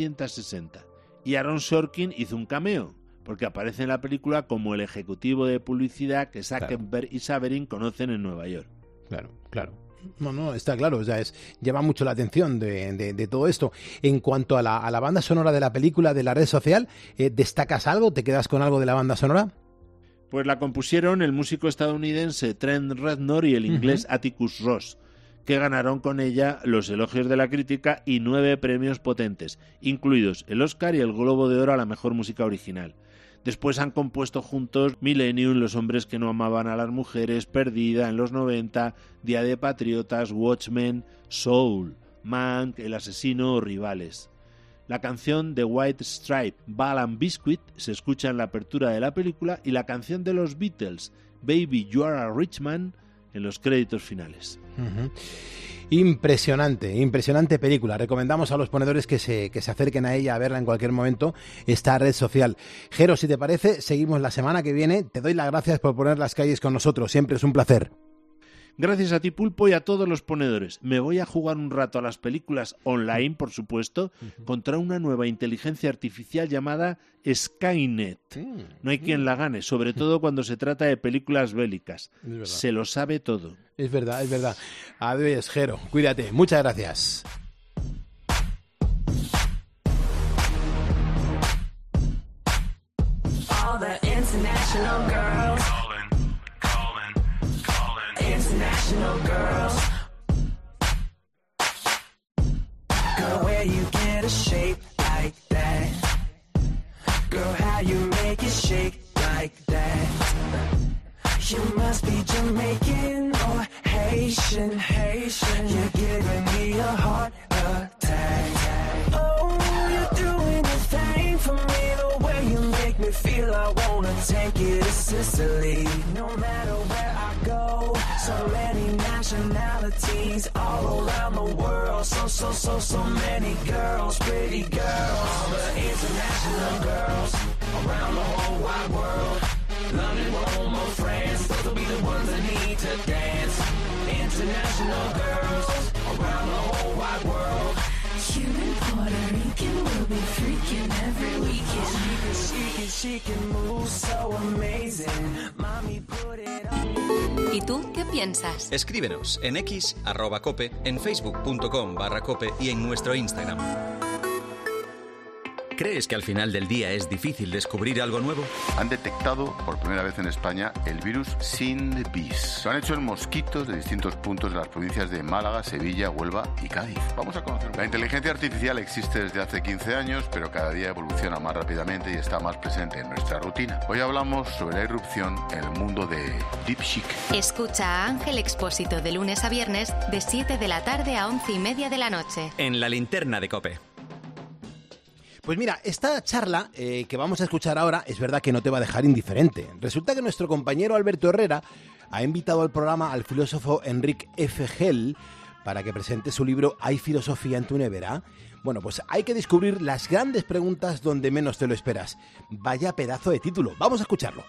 960. Y Aaron Sorkin hizo un cameo, porque aparece en la película como el ejecutivo de publicidad que Zuckerberg y Saverin conocen en Nueva York. Claro. No, está claro, o sea, llama mucho la atención de todo esto. En cuanto a la banda sonora de la película, de la red social, ¿destacas algo? ¿Te quedas con algo de la banda sonora? Pues la compusieron el músico estadounidense Trent Reznor y el inglés Atticus Ross, que ganaron con ella los elogios de la crítica y 9 premios potentes, incluidos el Oscar y el Globo de Oro a la mejor música original. Después han compuesto juntos Millennium, Los hombres que no amaban a las mujeres, Perdida en los 90, Día de Patriotas, Watchmen, Soul, Mank, El asesino o Rivales. La canción de White Stripe, Ball and Biscuit, se escucha en la apertura de la película, y la canción de los Beatles, Baby You Are a Rich Man, en los créditos finales. Impresionante película. Recomendamos a los ponedores que se acerquen a ella a verla en cualquier momento, esta red social. Jero, si te parece, seguimos la semana que viene. Te doy las gracias por poner Las calles con nosotros. Siempre es un placer. Gracias a ti, Pulpo, y a todos los ponedores. Me voy a jugar un rato a las películas online, por supuesto, contra una nueva inteligencia artificial llamada Skynet. No hay quien la gane, sobre todo cuando se trata de películas bélicas. Se lo sabe todo. Es verdad. Adiós, Jero. Cuídate. Muchas gracias. All the international girls. International girls. Girl, where you get a shape like that? Girl, how you make it shake like that? You must be Jamaican or Haitian. You're giving me a heart attack. Oh, you're doing the thing for me. The way you make me feel, I wanna take you to Sicily. No matter where I go, so many nationalities all around the world. So many girls, pretty girls. All the international girls around the whole wide world. London, Rome, or France, those will be the ones that need to dance. International girls around the whole wide world. Cuban, Puerto Rican. weekend we'll be freaking every weekend. She can move so amazing. Mommy put it on. ¿Y tú qué piensas? Escríbenos en X, @cope, en facebook.com/cope y en nuestro Instagram. ¿Crees que al final del día es difícil descubrir algo nuevo? Han detectado por primera vez en España el virus Sin Bis. Lo han hecho en mosquitos de distintos puntos de las provincias de Málaga, Sevilla, Huelva y Cádiz. Vamos a conocerlo. La inteligencia artificial existe desde hace 15 años, pero cada día evoluciona más rápidamente y está más presente en nuestra rutina. Hoy hablamos sobre la irrupción en el mundo de DeepSeek. Escucha a Ángel Expósito de lunes a viernes de 7 de la tarde a 11:30 de la noche. En la linterna de COPE. Pues mira, esta charla que vamos a escuchar ahora es verdad que no te va a dejar indiferente. Resulta que nuestro compañero Alberto Herrera ha invitado al programa al filósofo Enric F. Gell para que presente su libro ¿Hay filosofía en tu nevera? Bueno, pues hay que descubrir las grandes preguntas donde menos te lo esperas. Vaya pedazo de título. Vamos a escucharlo.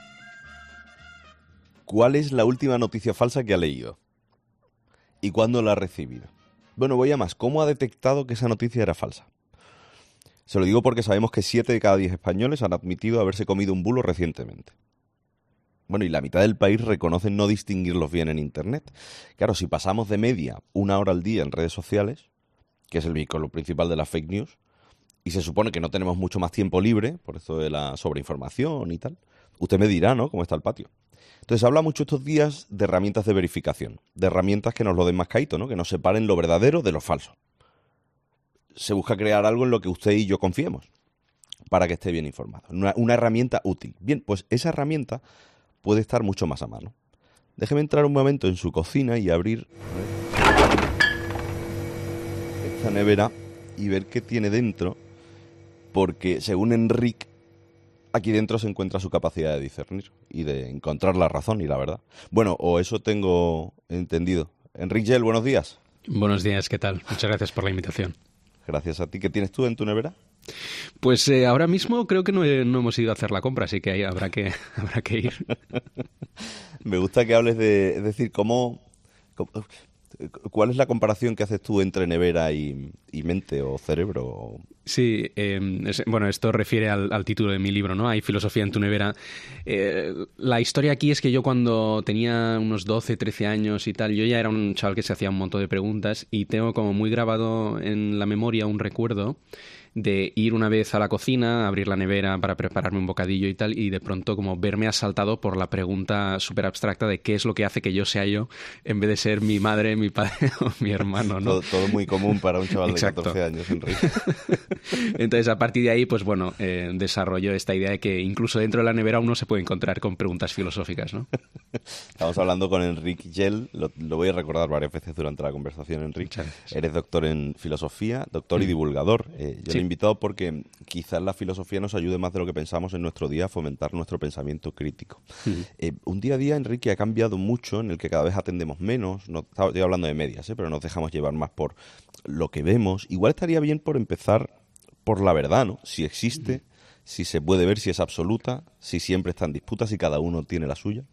¿Cuál es la última noticia falsa que ha leído? ¿Y cuándo la ha recibido? Bueno, voy a más. ¿Cómo ha detectado que esa noticia era falsa? Se lo digo porque sabemos que 7 de cada 10 españoles han admitido haberse comido un bulo recientemente. Bueno, y la mitad del país reconocen no distinguirlos bien en Internet. Claro, si pasamos de media 1 hora al día en redes sociales, que es el vehículo principal de las fake news, y se supone que no tenemos mucho más tiempo libre, por esto de la sobreinformación y tal, usted me dirá, ¿no?, cómo está el patio. Entonces, habla mucho estos días de herramientas de verificación, de herramientas que nos lo den más caíto, ¿no?, que nos separen lo verdadero de lo falso. Se busca crear algo en lo que usted y yo confiemos para que esté bien informado. Una herramienta útil. Bien, pues esa herramienta puede estar mucho más a mano. Déjeme entrar un momento en su cocina y abrir esta nevera y ver qué tiene dentro, porque según Enric, aquí dentro se encuentra su capacidad de discernir y de encontrar la razón y la verdad. Bueno, o eso tengo entendido. Enric Gell, buenos días. Buenos días, ¿qué tal? Muchas gracias por la invitación. Gracias a ti. ¿Qué tienes tú en tu nevera? Pues ahora mismo creo que no hemos ido a hacer la compra, así que ahí habrá que ir. Me gusta que hables de... Es decir, ¿cuál es la comparación que haces tú entre nevera y mente o cerebro? Sí, bueno, esto refiere al título de mi libro, ¿no? Hay filosofía en tu nevera. La historia aquí es que yo cuando tenía unos 12, 13 años y tal, yo ya era un chaval que se hacía un montón de preguntas y tengo como muy grabado en la memoria un recuerdo de ir una vez a la cocina, abrir la nevera para prepararme un bocadillo y tal, y de pronto como verme asaltado por la pregunta súper abstracta de qué es lo que hace que yo sea yo, en vez de ser mi madre, mi padre o mi hermano, ¿no? Todo muy común para un chaval Exacto. de 14 años, Enrique. Entonces, a partir de ahí, pues bueno, desarrolló esta idea de que incluso dentro de la nevera uno se puede encontrar con preguntas filosóficas, ¿no? Estamos hablando con Enric Gell, lo voy a recordar varias veces durante la conversación, Enric. Eres doctor en filosofía, doctor y divulgador. Yo lo he invitado porque quizás la filosofía nos ayude más de lo que pensamos en nuestro día a fomentar nuestro pensamiento crítico. Un día a día, Enrique, ha cambiado mucho, en el que cada vez atendemos menos, no estoy hablando de medias, pero nos dejamos llevar más por lo que vemos. Igual estaría bien por empezar por la verdad, ¿no? Si existe, si se puede ver, si es absoluta, si siempre está en disputa, si cada uno tiene la suya.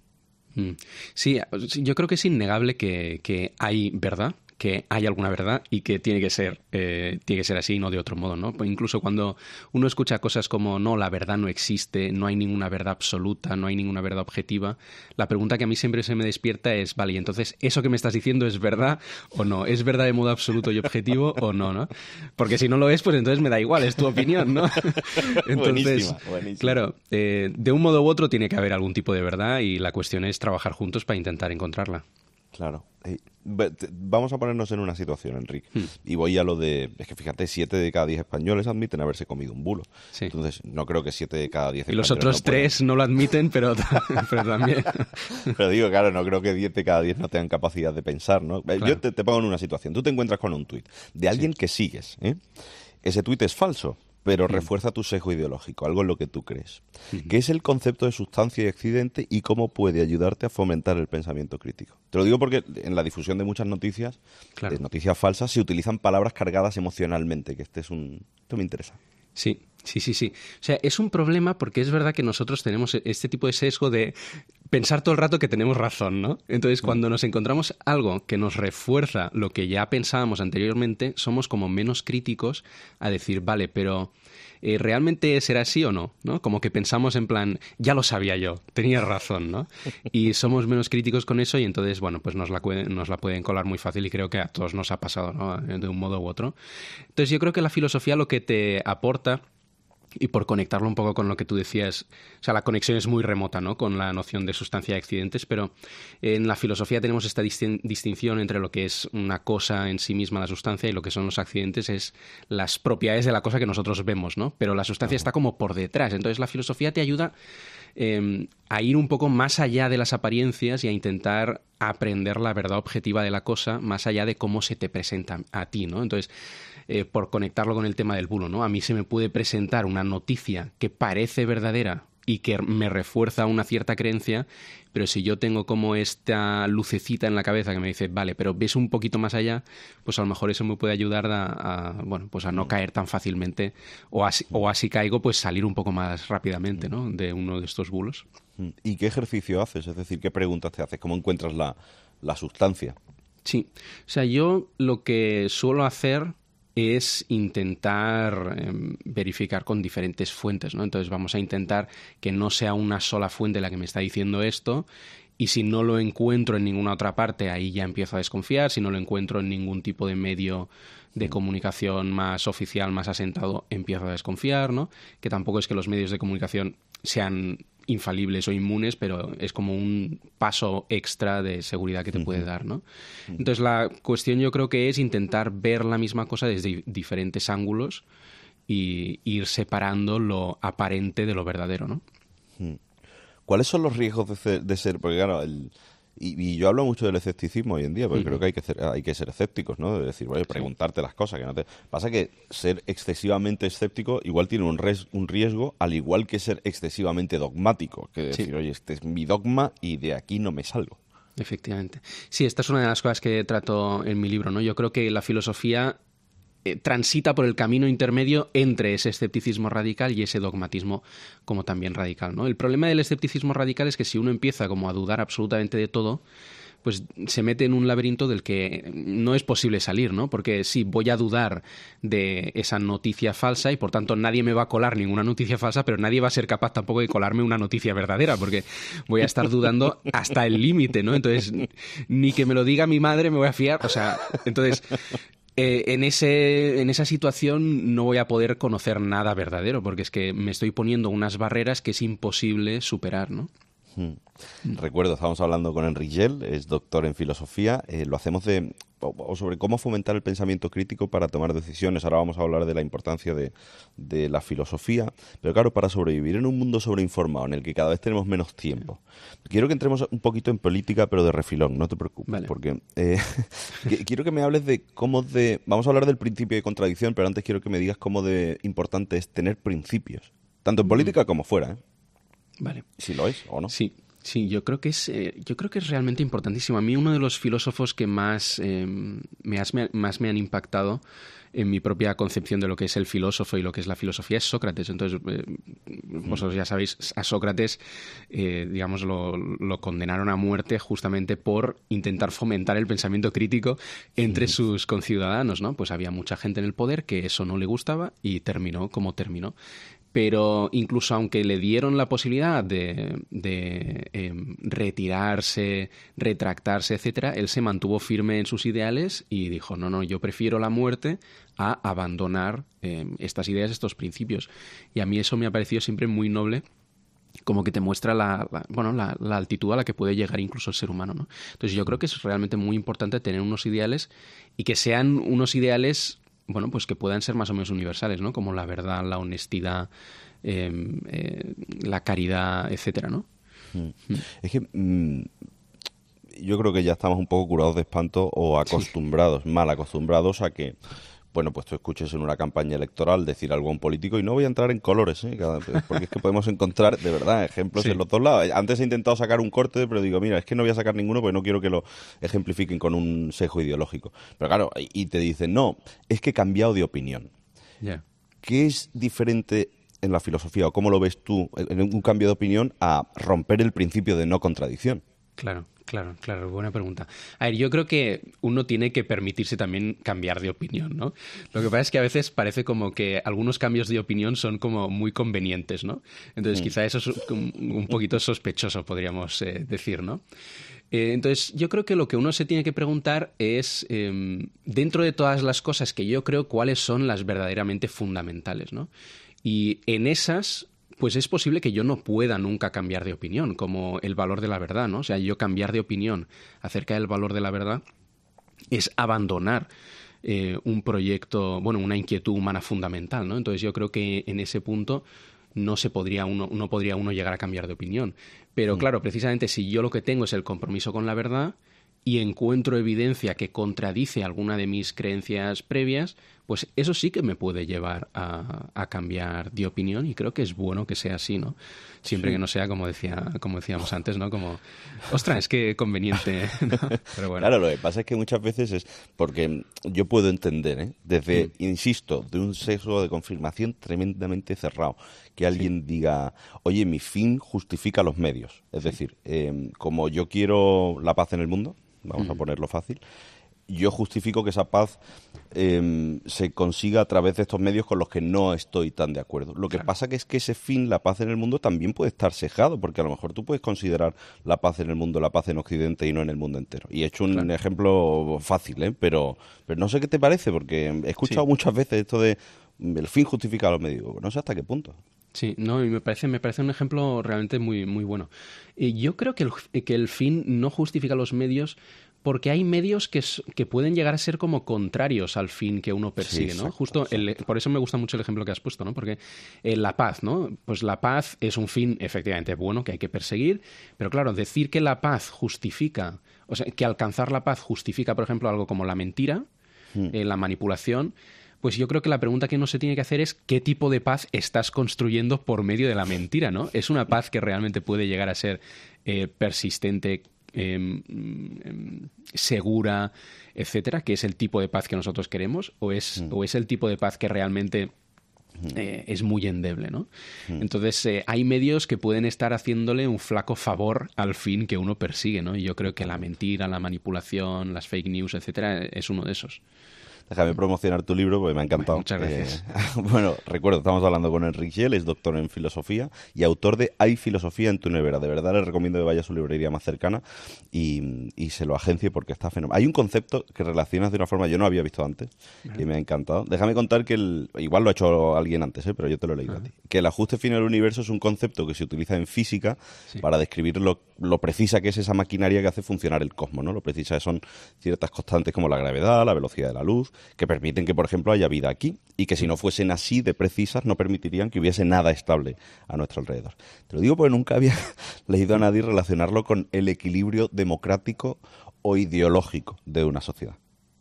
Sí, yo creo que es innegable que hay verdad, que hay alguna verdad y que tiene que ser así y no de otro modo, ¿no? Pues incluso cuando uno escucha cosas como no, la verdad no existe, no hay ninguna verdad absoluta, no hay ninguna verdad objetiva, la pregunta que a mí siempre se me despierta es, vale, y entonces, ¿eso que me estás diciendo es verdad o no? ¿Es verdad de modo absoluto y objetivo o no, no? Porque si no lo es, pues entonces me da igual, es tu opinión, ¿no? Entonces, buenísima. Claro, de un modo u otro tiene que haber algún tipo de verdad y la cuestión es trabajar juntos para intentar encontrarla. Claro. Vamos a ponernos en una situación, Enrique. Y voy a lo de... Es que fíjate, 7 de cada 10 españoles admiten haberse comido un bulo. Sí. Entonces, no creo que 7 de cada 10 españoles... Y los otros 3 no lo admiten, pero también... Pero digo, claro, no creo que 10 de cada 10 no tengan capacidad de pensar, ¿no? Claro. Yo te pongo en una situación. Tú te encuentras con un tuit de alguien que sigues, ¿eh? Ese tuit es falso, pero refuerza tu sesgo ideológico, algo en lo que tú crees. ¿Qué es el concepto de sustancia y accidente y cómo puede ayudarte a fomentar el pensamiento crítico? Te lo digo porque en la difusión de muchas noticias, noticias falsas, se utilizan palabras cargadas emocionalmente, que esto me interesa. Sí, Sí. O sea, es un problema porque es verdad que nosotros tenemos este tipo de sesgo de pensar todo el rato que tenemos razón, ¿no? Entonces, cuando nos encontramos algo que nos refuerza lo que ya pensábamos anteriormente, somos como menos críticos a decir, vale, pero ¿realmente será así o no? ¿No? Como que pensamos en plan, ya lo sabía yo, tenía razón, ¿no? Y somos menos críticos con eso y entonces, bueno, pues nos la pueden colar muy fácil y creo que a todos nos ha pasado, ¿no? De un modo u otro. Entonces, yo creo que la filosofía lo que te aporta, y por conectarlo un poco con lo que tú decías, o sea, la conexión es muy remota, ¿no? Con la noción de sustancia de accidentes, pero en la filosofía tenemos esta distinción entre lo que es una cosa en sí misma, la sustancia, y lo que son los accidentes es las propiedades de la cosa que nosotros vemos, ¿no? Pero la sustancia está como por detrás. Entonces la filosofía te ayuda a ir un poco más allá de las apariencias y a intentar aprender la verdad objetiva de la cosa más allá de cómo se te presenta a ti, ¿no? Entonces, por conectarlo con el tema del bulo, ¿no? A mí se me puede presentar una noticia que parece verdadera y que me refuerza una cierta creencia, pero si yo tengo como esta lucecita en la cabeza que me dice, vale, pero ves un poquito más allá, pues a lo mejor eso me puede ayudar a no caer tan fácilmente, o así caigo, pues salir un poco más rápidamente, ¿no? De uno de estos bulos. ¿Y qué ejercicio haces? Es decir, ¿qué preguntas te haces? ¿Cómo encuentras la sustancia? Sí, o sea, yo lo que suelo hacer es intentar verificar con diferentes fuentes, ¿no? Entonces vamos a intentar que no sea una sola fuente la que me está diciendo esto, y si no lo encuentro en ninguna otra parte, ahí ya empiezo a desconfiar. Si no lo encuentro en ningún tipo de medio de comunicación más oficial, más asentado, empiezo a desconfiar, ¿no? Que tampoco es que los medios de comunicación sean infalibles o inmunes, pero es como un paso extra de seguridad que te puede dar, ¿no? Entonces la cuestión yo creo que es intentar ver la misma cosa desde diferentes ángulos y ir separando lo aparente de lo verdadero, ¿no? ¿Cuáles son los riesgos de ser? Porque claro, y yo hablo mucho del escepticismo hoy en día, porque creo que hay que ser escépticos, ¿no? De decir, oye, preguntarte las cosas. Pasa que ser excesivamente escéptico igual tiene un riesgo, al igual que ser excesivamente dogmático. Que decir, oye, este es mi dogma y de aquí no me salgo. Efectivamente. Sí, esta es una de las cosas que trato en mi libro, ¿no? Yo creo que la filosofía transita por el camino intermedio entre ese escepticismo radical y ese dogmatismo como también radical, ¿no? El problema del escepticismo radical es que si uno empieza como a dudar absolutamente de todo, pues se mete en un laberinto del que no es posible salir, ¿no? Porque sí, voy a dudar de esa noticia falsa y por tanto nadie me va a colar ninguna noticia falsa, pero nadie va a ser capaz tampoco de colarme una noticia verdadera, porque voy a estar dudando hasta el límite, ¿no? Entonces, ni que me lo diga mi madre me voy a fiar, o sea, entonces en esa situación no voy a poder conocer nada verdadero, porque es que me estoy poniendo unas barreras que es imposible superar, ¿no? Recuerdo, estábamos hablando con Enric Gel, es doctor en filosofía, lo hacemos sobre cómo fomentar el pensamiento crítico para tomar decisiones. Ahora vamos a hablar de la importancia de la filosofía, pero claro, para sobrevivir en un mundo sobreinformado en el que cada vez tenemos menos tiempo, quiero que entremos un poquito en política, pero de refilón, no te preocupes, vale. Porque quiero que me hables de cómo vamos a hablar del principio de contradicción, pero antes quiero que me digas cómo de importante es tener principios, tanto en política como fuera, ¿eh? Vale. Si lo es o no. Sí, yo creo que es realmente importantísimo. A mí uno de los filósofos que más me han impactado en mi propia concepción de lo que es el filósofo y lo que es la filosofía es Sócrates. Entonces, vosotros ya sabéis, a Sócrates, digamos, lo condenaron a muerte justamente por intentar fomentar el pensamiento crítico entre sus conciudadanos, ¿no? Pues había mucha gente en el poder que eso no le gustaba y terminó como terminó. Pero incluso aunque le dieron la posibilidad de retirarse, retractarse, etcétera, él se mantuvo firme en sus ideales y dijo, no, yo prefiero la muerte a abandonar estas ideas, estos principios. Y a mí eso me ha parecido siempre muy noble, como que te muestra la altitud a la que puede llegar incluso el ser humano, ¿no? Entonces yo creo que es realmente muy importante tener unos ideales y que sean unos ideales, bueno, pues que puedan ser más o menos universales, ¿no? Como la verdad, la honestidad, la caridad, etcétera, ¿no? Es que yo creo que ya estamos un poco curados de espanto o acostumbrados, mal acostumbrados a que, bueno, pues tú escuches en una campaña electoral decir algo a un político, y no voy a entrar en colores, porque es que podemos encontrar, de verdad, ejemplos en los dos lados. Antes he intentado sacar un corte, pero digo, mira, es que no voy a sacar ninguno porque no quiero que lo ejemplifiquen con un sesgo ideológico. Pero claro, y te dicen, no, es que he cambiado de opinión. Yeah. ¿Qué es diferente en la filosofía, o cómo lo ves tú, en un cambio de opinión, a romper el principio de no contradicción? Claro, buena pregunta. A ver, yo creo que uno tiene que permitirse también cambiar de opinión, ¿no? Lo que pasa es que a veces parece como que algunos cambios de opinión son como muy convenientes, ¿no? Entonces quizá eso es un poquito sospechoso, podríamos decir, ¿no? Entonces, yo creo que lo que uno se tiene que preguntar es, dentro de todas las cosas que yo creo, cuáles son las verdaderamente fundamentales, ¿no? Y en esas, pues es posible que yo no pueda nunca cambiar de opinión, como el valor de la verdad, ¿no? O sea, yo cambiar de opinión acerca del valor de la verdad es abandonar un proyecto, bueno, una inquietud humana fundamental, ¿no? Entonces yo creo que en ese punto no podría uno llegar a cambiar de opinión. Pero claro, precisamente si yo lo que tengo es el compromiso con la verdad y encuentro evidencia que contradice alguna de mis creencias previas, pues eso sí que me puede llevar a cambiar de opinión, y creo que es bueno que sea así, ¿no? Siempre que no sea como decíamos antes, ¿no? Como, ostras, es que conveniente, ¿no? Pero bueno. Claro, lo que pasa es que muchas veces es porque yo puedo entender, desde, insisto, de un sesgo de confirmación tremendamente cerrado, que alguien diga, oye, mi fin justifica los medios. Es decir, como yo quiero la paz en el mundo, vamos a ponerlo fácil, yo justifico que esa paz se consiga a través de estos medios con los que no estoy tan de acuerdo. Lo que pasa que es que ese fin, la paz en el mundo, también puede estar sesgado, porque a lo mejor tú puedes considerar la paz en el mundo, la paz en Occidente y no en el mundo entero. Y he hecho un ejemplo fácil, pero no sé qué te parece, porque he escuchado muchas veces esto de el fin justifica a los medios. No sé hasta qué punto. Sí, no, y me parece un ejemplo realmente muy, muy bueno. Yo creo que el fin no justifica los medios, porque hay medios que pueden llegar a ser como contrarios al fin que uno persigue, ¿no? Justo por eso me gusta mucho el ejemplo que has puesto, ¿no? Porque la paz, ¿no? Pues la paz es un fin efectivamente bueno que hay que perseguir, pero claro, decir que la paz justifica, o sea, que alcanzar la paz justifica, por ejemplo, algo como la mentira, la manipulación, pues yo creo que la pregunta que uno se tiene que hacer es ¿qué tipo de paz estás construyendo por medio de la mentira, ¿no? ¿Es una paz que realmente puede llegar a ser persistente, segura, etcétera, que es el tipo de paz que nosotros queremos, o es el tipo de paz que realmente es muy endeble, ¿no? Entonces hay medios que pueden estar haciéndole un flaco favor al fin que uno persigue, ¿no? Y yo creo que la mentira, la manipulación, las fake news, etcétera, es uno de esos. Déjame promocionar tu libro porque me ha encantado. Muchas gracias. Bueno, recuerdo, estamos hablando con Enric Gel, es doctor en filosofía y autor de Hay filosofía en tu nevera. De verdad les recomiendo que vaya a su librería más cercana y se lo agencie porque está fenomenal. Hay un concepto que relacionas de una forma que yo no había visto antes y me ha encantado. Déjame contar que igual lo ha hecho alguien antes, pero yo te lo he leído a ti. Que el ajuste fino del universo es un concepto que se utiliza en física para describir lo precisa que es esa maquinaria que hace funcionar el cosmos, ¿no? Lo precisa son ciertas constantes como la gravedad, la velocidad de la luz, que permiten que, por ejemplo, haya vida aquí y que si no fuesen así de precisas no permitirían que hubiese nada estable a nuestro alrededor. Te lo digo porque nunca había leído a nadie relacionarlo con el equilibrio democrático o ideológico de una sociedad.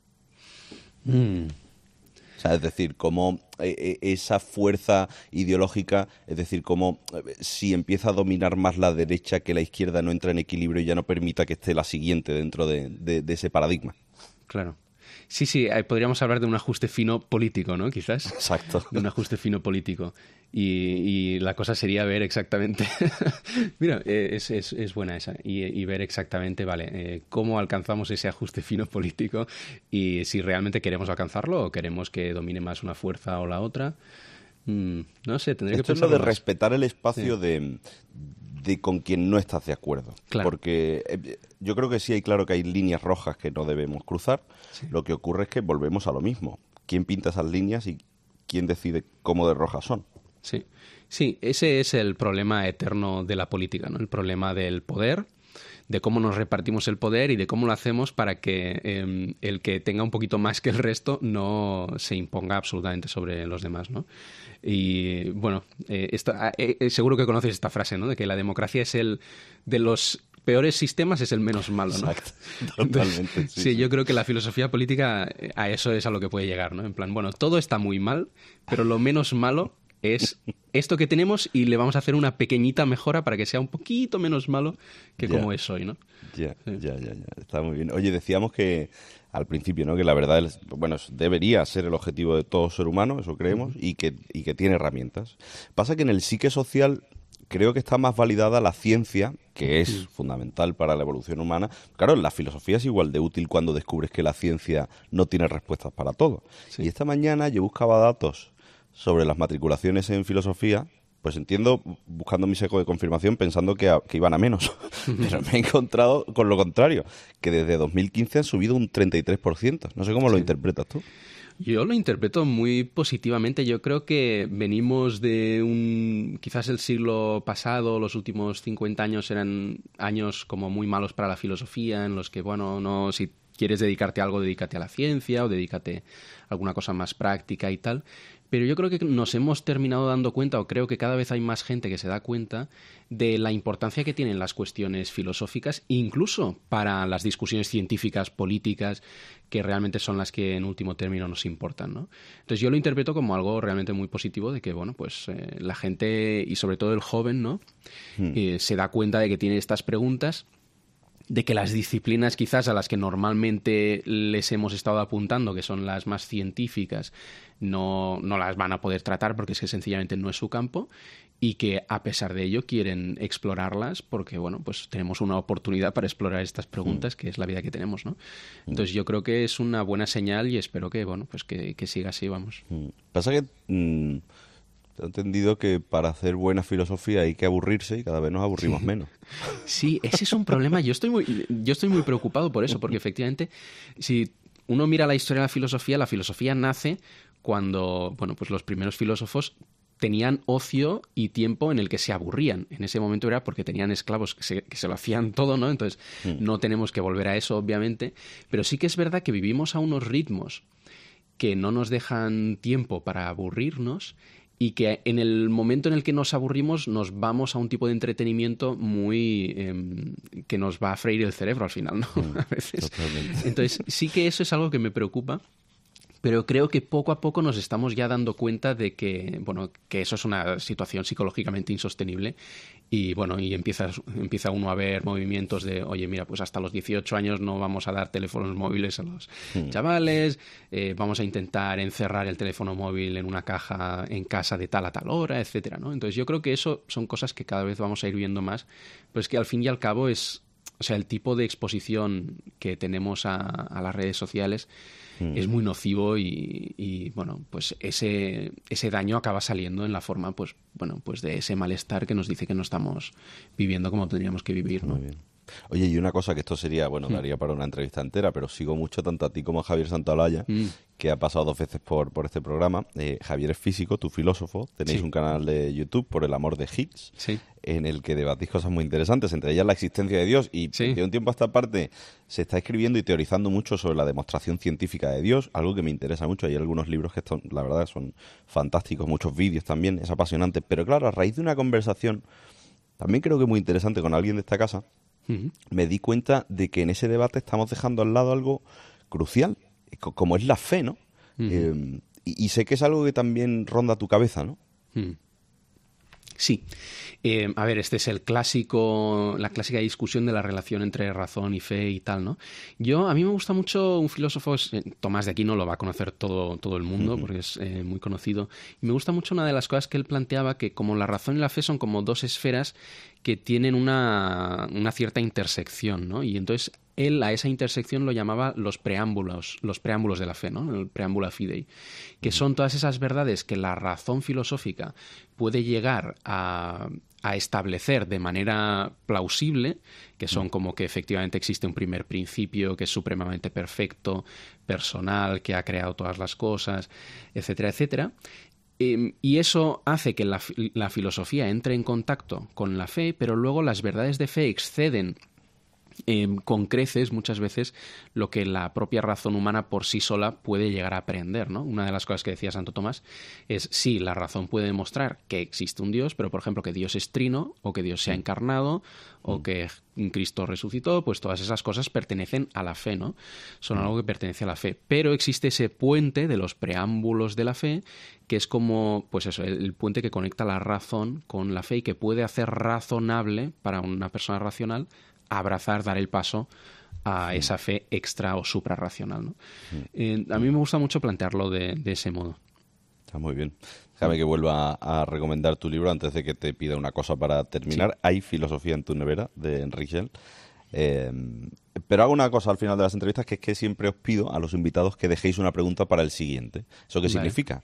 O sea, es decir, como esa fuerza ideológica, es decir, como si empieza a dominar más la derecha que la izquierda no entra en equilibrio y ya no permita que esté la siguiente dentro de ese paradigma. Claro. Sí, podríamos hablar de un ajuste fino político, ¿no? Quizás. Exacto. De un ajuste fino político. Y la cosa sería ver exactamente... Mira, es buena esa. Y ver exactamente, vale, cómo alcanzamos ese ajuste fino político y si realmente queremos alcanzarlo o queremos que domine más una fuerza o la otra. No sé, tendría que pensar. Esto es lo de respetar el espacio de con quien no estás de acuerdo. Claro. Porque yo creo que sí hay claro que hay líneas rojas que no debemos cruzar. Sí. Lo que ocurre es que volvemos a lo mismo. ¿Quién pinta esas líneas y quién decide cómo de rojas son? Sí, ese es el problema eterno de la política, ¿no? El problema del poder, de cómo nos repartimos el poder y de cómo lo hacemos para que el que tenga un poquito más que el resto no se imponga absolutamente sobre los demás, ¿no? Y bueno, seguro que conoces esta frase, ¿no? De que la democracia es de los peores sistemas es el menos malo, ¿no? Exacto, totalmente. Sí, yo creo que la filosofía política a eso es a lo que puede llegar, ¿no? En plan, bueno, todo está muy mal, pero lo menos malo es esto que tenemos y le vamos a hacer una pequeñita mejora para que sea un poquito menos malo que como es hoy, ¿no? Ya. Está muy bien. Oye, decíamos que al principio, ¿no? Que la verdad debería ser el objetivo de todo ser humano, eso creemos, y que tiene herramientas. Pasa que en el psique social creo que está más validada la ciencia, que es fundamental para la evolución humana. Claro, la filosofía es igual de útil cuando descubres que la ciencia no tiene respuestas para todo. Sí. Y esta mañana yo buscaba datos sobre las matriculaciones en filosofía, pues entiendo, buscando mi seco de confirmación, pensando que iban a menos. Pero me he encontrado con lo contrario, que desde 2015 han subido un 33%. No sé cómo lo interpretas tú. Yo lo interpreto muy positivamente. Yo creo que venimos de quizás el siglo pasado, los últimos 50 años eran años como muy malos para la filosofía, en los que, si quieres dedicarte a algo, dedícate a la ciencia o dedícate a alguna cosa más práctica y tal. Pero yo creo que nos hemos terminado dando cuenta, o creo que cada vez hay más gente que se da cuenta de la importancia que tienen las cuestiones filosóficas, incluso para las discusiones científicas, políticas, que realmente son las que en último término nos importan, ¿no? Entonces yo lo interpreto como algo realmente muy positivo de que, la gente, y sobre todo el joven, ¿no? Se da cuenta de que tiene estas preguntas, de que las disciplinas quizás a las que normalmente les hemos estado apuntando, que son las más científicas, no las van a poder tratar porque es que sencillamente no es su campo, y que a pesar de ello quieren explorarlas porque, tenemos una oportunidad para explorar estas preguntas, que es la vida que tenemos, ¿no? Entonces yo creo que es una buena señal y espero que, que siga así, vamos. Pasa que he entendido que para hacer buena filosofía hay que aburrirse y cada vez nos aburrimos menos. Sí, ese es un problema. Yo estoy muy preocupado por eso, porque efectivamente, si uno mira la historia de la filosofía nace cuando, los primeros filósofos tenían ocio y tiempo en el que se aburrían. En ese momento era porque tenían esclavos que se lo hacían todo, ¿no? Entonces no tenemos que volver a eso, obviamente. Pero sí que es verdad que vivimos a unos ritmos que no nos dejan tiempo para aburrirnos, y que en el momento en el que nos aburrimos nos vamos a un tipo de entretenimiento muy que nos va a freír el cerebro al final, ¿no? A veces. Totalmente. Entonces sí que eso es algo que me preocupa, pero creo que poco a poco nos estamos ya dando cuenta de que, que eso es una situación psicológicamente insostenible y, y empieza uno a ver movimientos de, oye, mira, pues hasta los 18 años no vamos a dar teléfonos móviles a los chavales, vamos a intentar encerrar el teléfono móvil en una caja en casa de tal a tal hora, etcétera, ¿no? Entonces yo creo que eso son cosas que cada vez vamos a ir viendo más, pero es que al fin y al cabo es, el tipo de exposición que tenemos a las redes sociales es muy nocivo y ese daño acaba saliendo en la forma de ese malestar que nos dice que no estamos viviendo como tendríamos que vivir, ¿no? Muy bien. Oye, y una cosa que esto sería, daría para una entrevista entera, pero sigo mucho tanto a ti como a Javier Santaolalla, que ha pasado 2 veces por este programa. Javier es físico, tú filósofo, tenéis un canal de YouTube, Por el amor de Higgs, en el que debatís cosas muy interesantes, entre ellas la existencia de Dios, y de un tiempo a esta parte se está escribiendo y teorizando mucho sobre la demostración científica de Dios, algo que me interesa mucho. Hay algunos libros que la verdad son fantásticos, muchos vídeos también, es apasionante, pero claro, a raíz de una conversación, también creo que muy interesante con alguien de esta casa, me di cuenta de que en ese debate estamos dejando al lado algo crucial, como es la fe, ¿no? Y sé que es algo que también ronda tu cabeza, ¿no? Sí. A ver, este es la clásica discusión de la relación entre razón y fe y tal, ¿no? A mí me gusta mucho un filósofo, Tomás de Aquino, lo va a conocer todo el mundo porque es muy conocido, y me gusta mucho una de las cosas que él planteaba, que como la razón y la fe son como 2 esferas que tienen una cierta intersección, ¿no? Y entonces él a esa intersección lo llamaba los preámbulos de la fe, ¿no? El preámbula fidei, que son todas esas verdades que la razón filosófica puede llegar a establecer de manera plausible, que son como que efectivamente existe un primer principio que es supremamente perfecto, personal, que ha creado todas las cosas, etcétera, etcétera. Y eso hace que la filosofía entre en contacto con la fe, pero luego las verdades de fe exceden con creces muchas veces lo que la propia razón humana por sí sola puede llegar a aprender, ¿no? Una de las cosas que decía Santo Tomás es, sí, la razón puede demostrar que existe un Dios, pero por ejemplo que Dios es trino, o que Dios se ha encarnado, o que Cristo resucitó, pues todas esas cosas pertenecen a la fe, ¿no? Son algo que pertenece a la fe. Pero existe ese puente de los preámbulos de la fe, que es como, pues eso, el puente que conecta la razón con la fe y que puede hacer razonable para una persona racional abrazar, dar el paso a esa fe extra o suprarracional, ¿no? A mí me gusta mucho plantearlo de ese modo. Está muy bien. Déjame que vuelva a recomendar tu libro antes de que te pida una cosa para terminar. Sí. Hay filosofía en tu nevera, de Enric Gel. Pero hago una cosa al final de las entrevistas, que es que siempre os pido a los invitados que dejéis una pregunta para el siguiente. ¿Eso qué significa?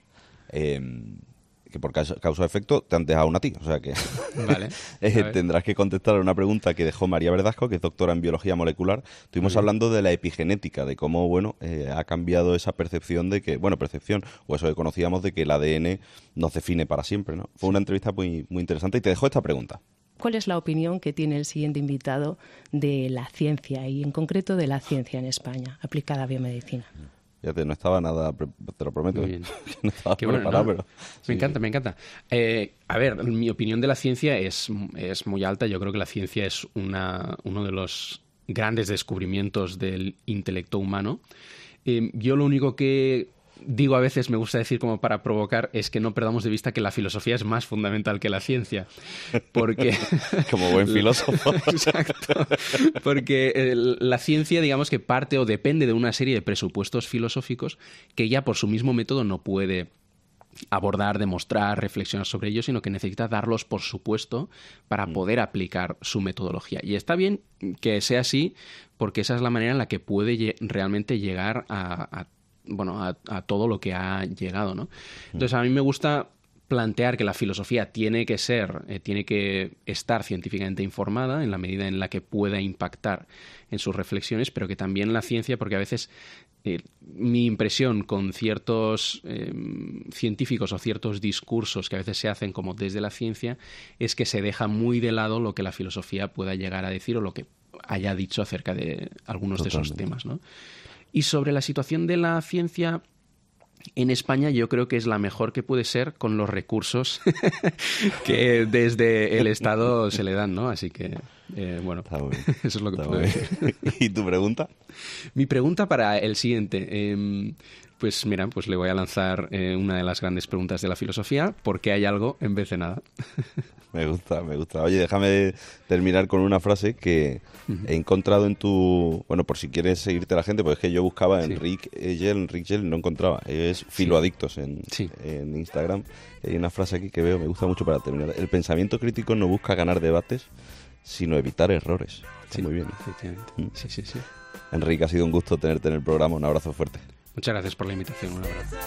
Que por causa-efecto te han dejado una a ti. O sea que tendrás que contestar a una pregunta que dejó María Verdasco, que es doctora en biología molecular. Estuvimos hablando de la epigenética, de cómo ha cambiado esa percepción de que, percepción, o eso que conocíamos de que el ADN nos define para siempre, ¿no? Fue una entrevista muy, muy interesante y te dejo esta pregunta. ¿Cuál es la opinión que tiene el siguiente invitado de la ciencia y en concreto de la ciencia en España aplicada a biomedicina? Fíjate, no estaba nada, te lo prometo, no estaba preparado, pero... Me encanta, me encanta. A ver, mi opinión de la ciencia es muy alta. Yo creo que la ciencia es uno de los grandes descubrimientos del intelecto humano. Yo lo único que digo a veces, me gusta decir como para provocar, es que no perdamos de vista que la filosofía es más fundamental que la ciencia. Porque... Como buen filósofo. Exacto. Porque la ciencia, digamos que parte o depende de una serie de presupuestos filosóficos que ya por su mismo método no puede abordar, demostrar, reflexionar sobre ellos, sino que necesita darlos por supuesto para poder aplicar su metodología. Y está bien que sea así, porque esa es la manera en la que puede realmente llegar a todo lo que ha llegado, ¿no? Entonces, a mí me gusta plantear que la filosofía tiene que estar científicamente informada en la medida en la que pueda impactar en sus reflexiones, pero que también la ciencia, porque a veces mi impresión con ciertos científicos o ciertos discursos que a veces se hacen como desde la ciencia es que se deja muy de lado lo que la filosofía pueda llegar a decir o lo que haya dicho acerca de algunos de esos temas, ¿no? Y sobre la situación de la ciencia en España, yo creo que es la mejor que puede ser con los recursos que desde el Estado se le dan, ¿no? Así que, eso es lo que puedo decir. ¿Y tu pregunta? Mi pregunta para el siguiente. Pues mira, le voy a lanzar una de las grandes preguntas de la filosofía. ¿Por qué hay algo en vez de nada? Me gusta. Oye, déjame terminar con una frase que he encontrado en tu... Bueno, por si quieres seguirte la gente, pues es que yo buscaba Enric Gel, no encontraba. Es Filoadictos en Instagram. Hay una frase aquí que veo, me gusta mucho para terminar. El pensamiento crítico no busca ganar debates, sino evitar errores. Está muy bien. Efectivamente. Sí. Enric, ha sido un gusto tenerte en el programa. Un abrazo fuerte. Muchas gracias por la invitación. Un abrazo.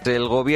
El gobierno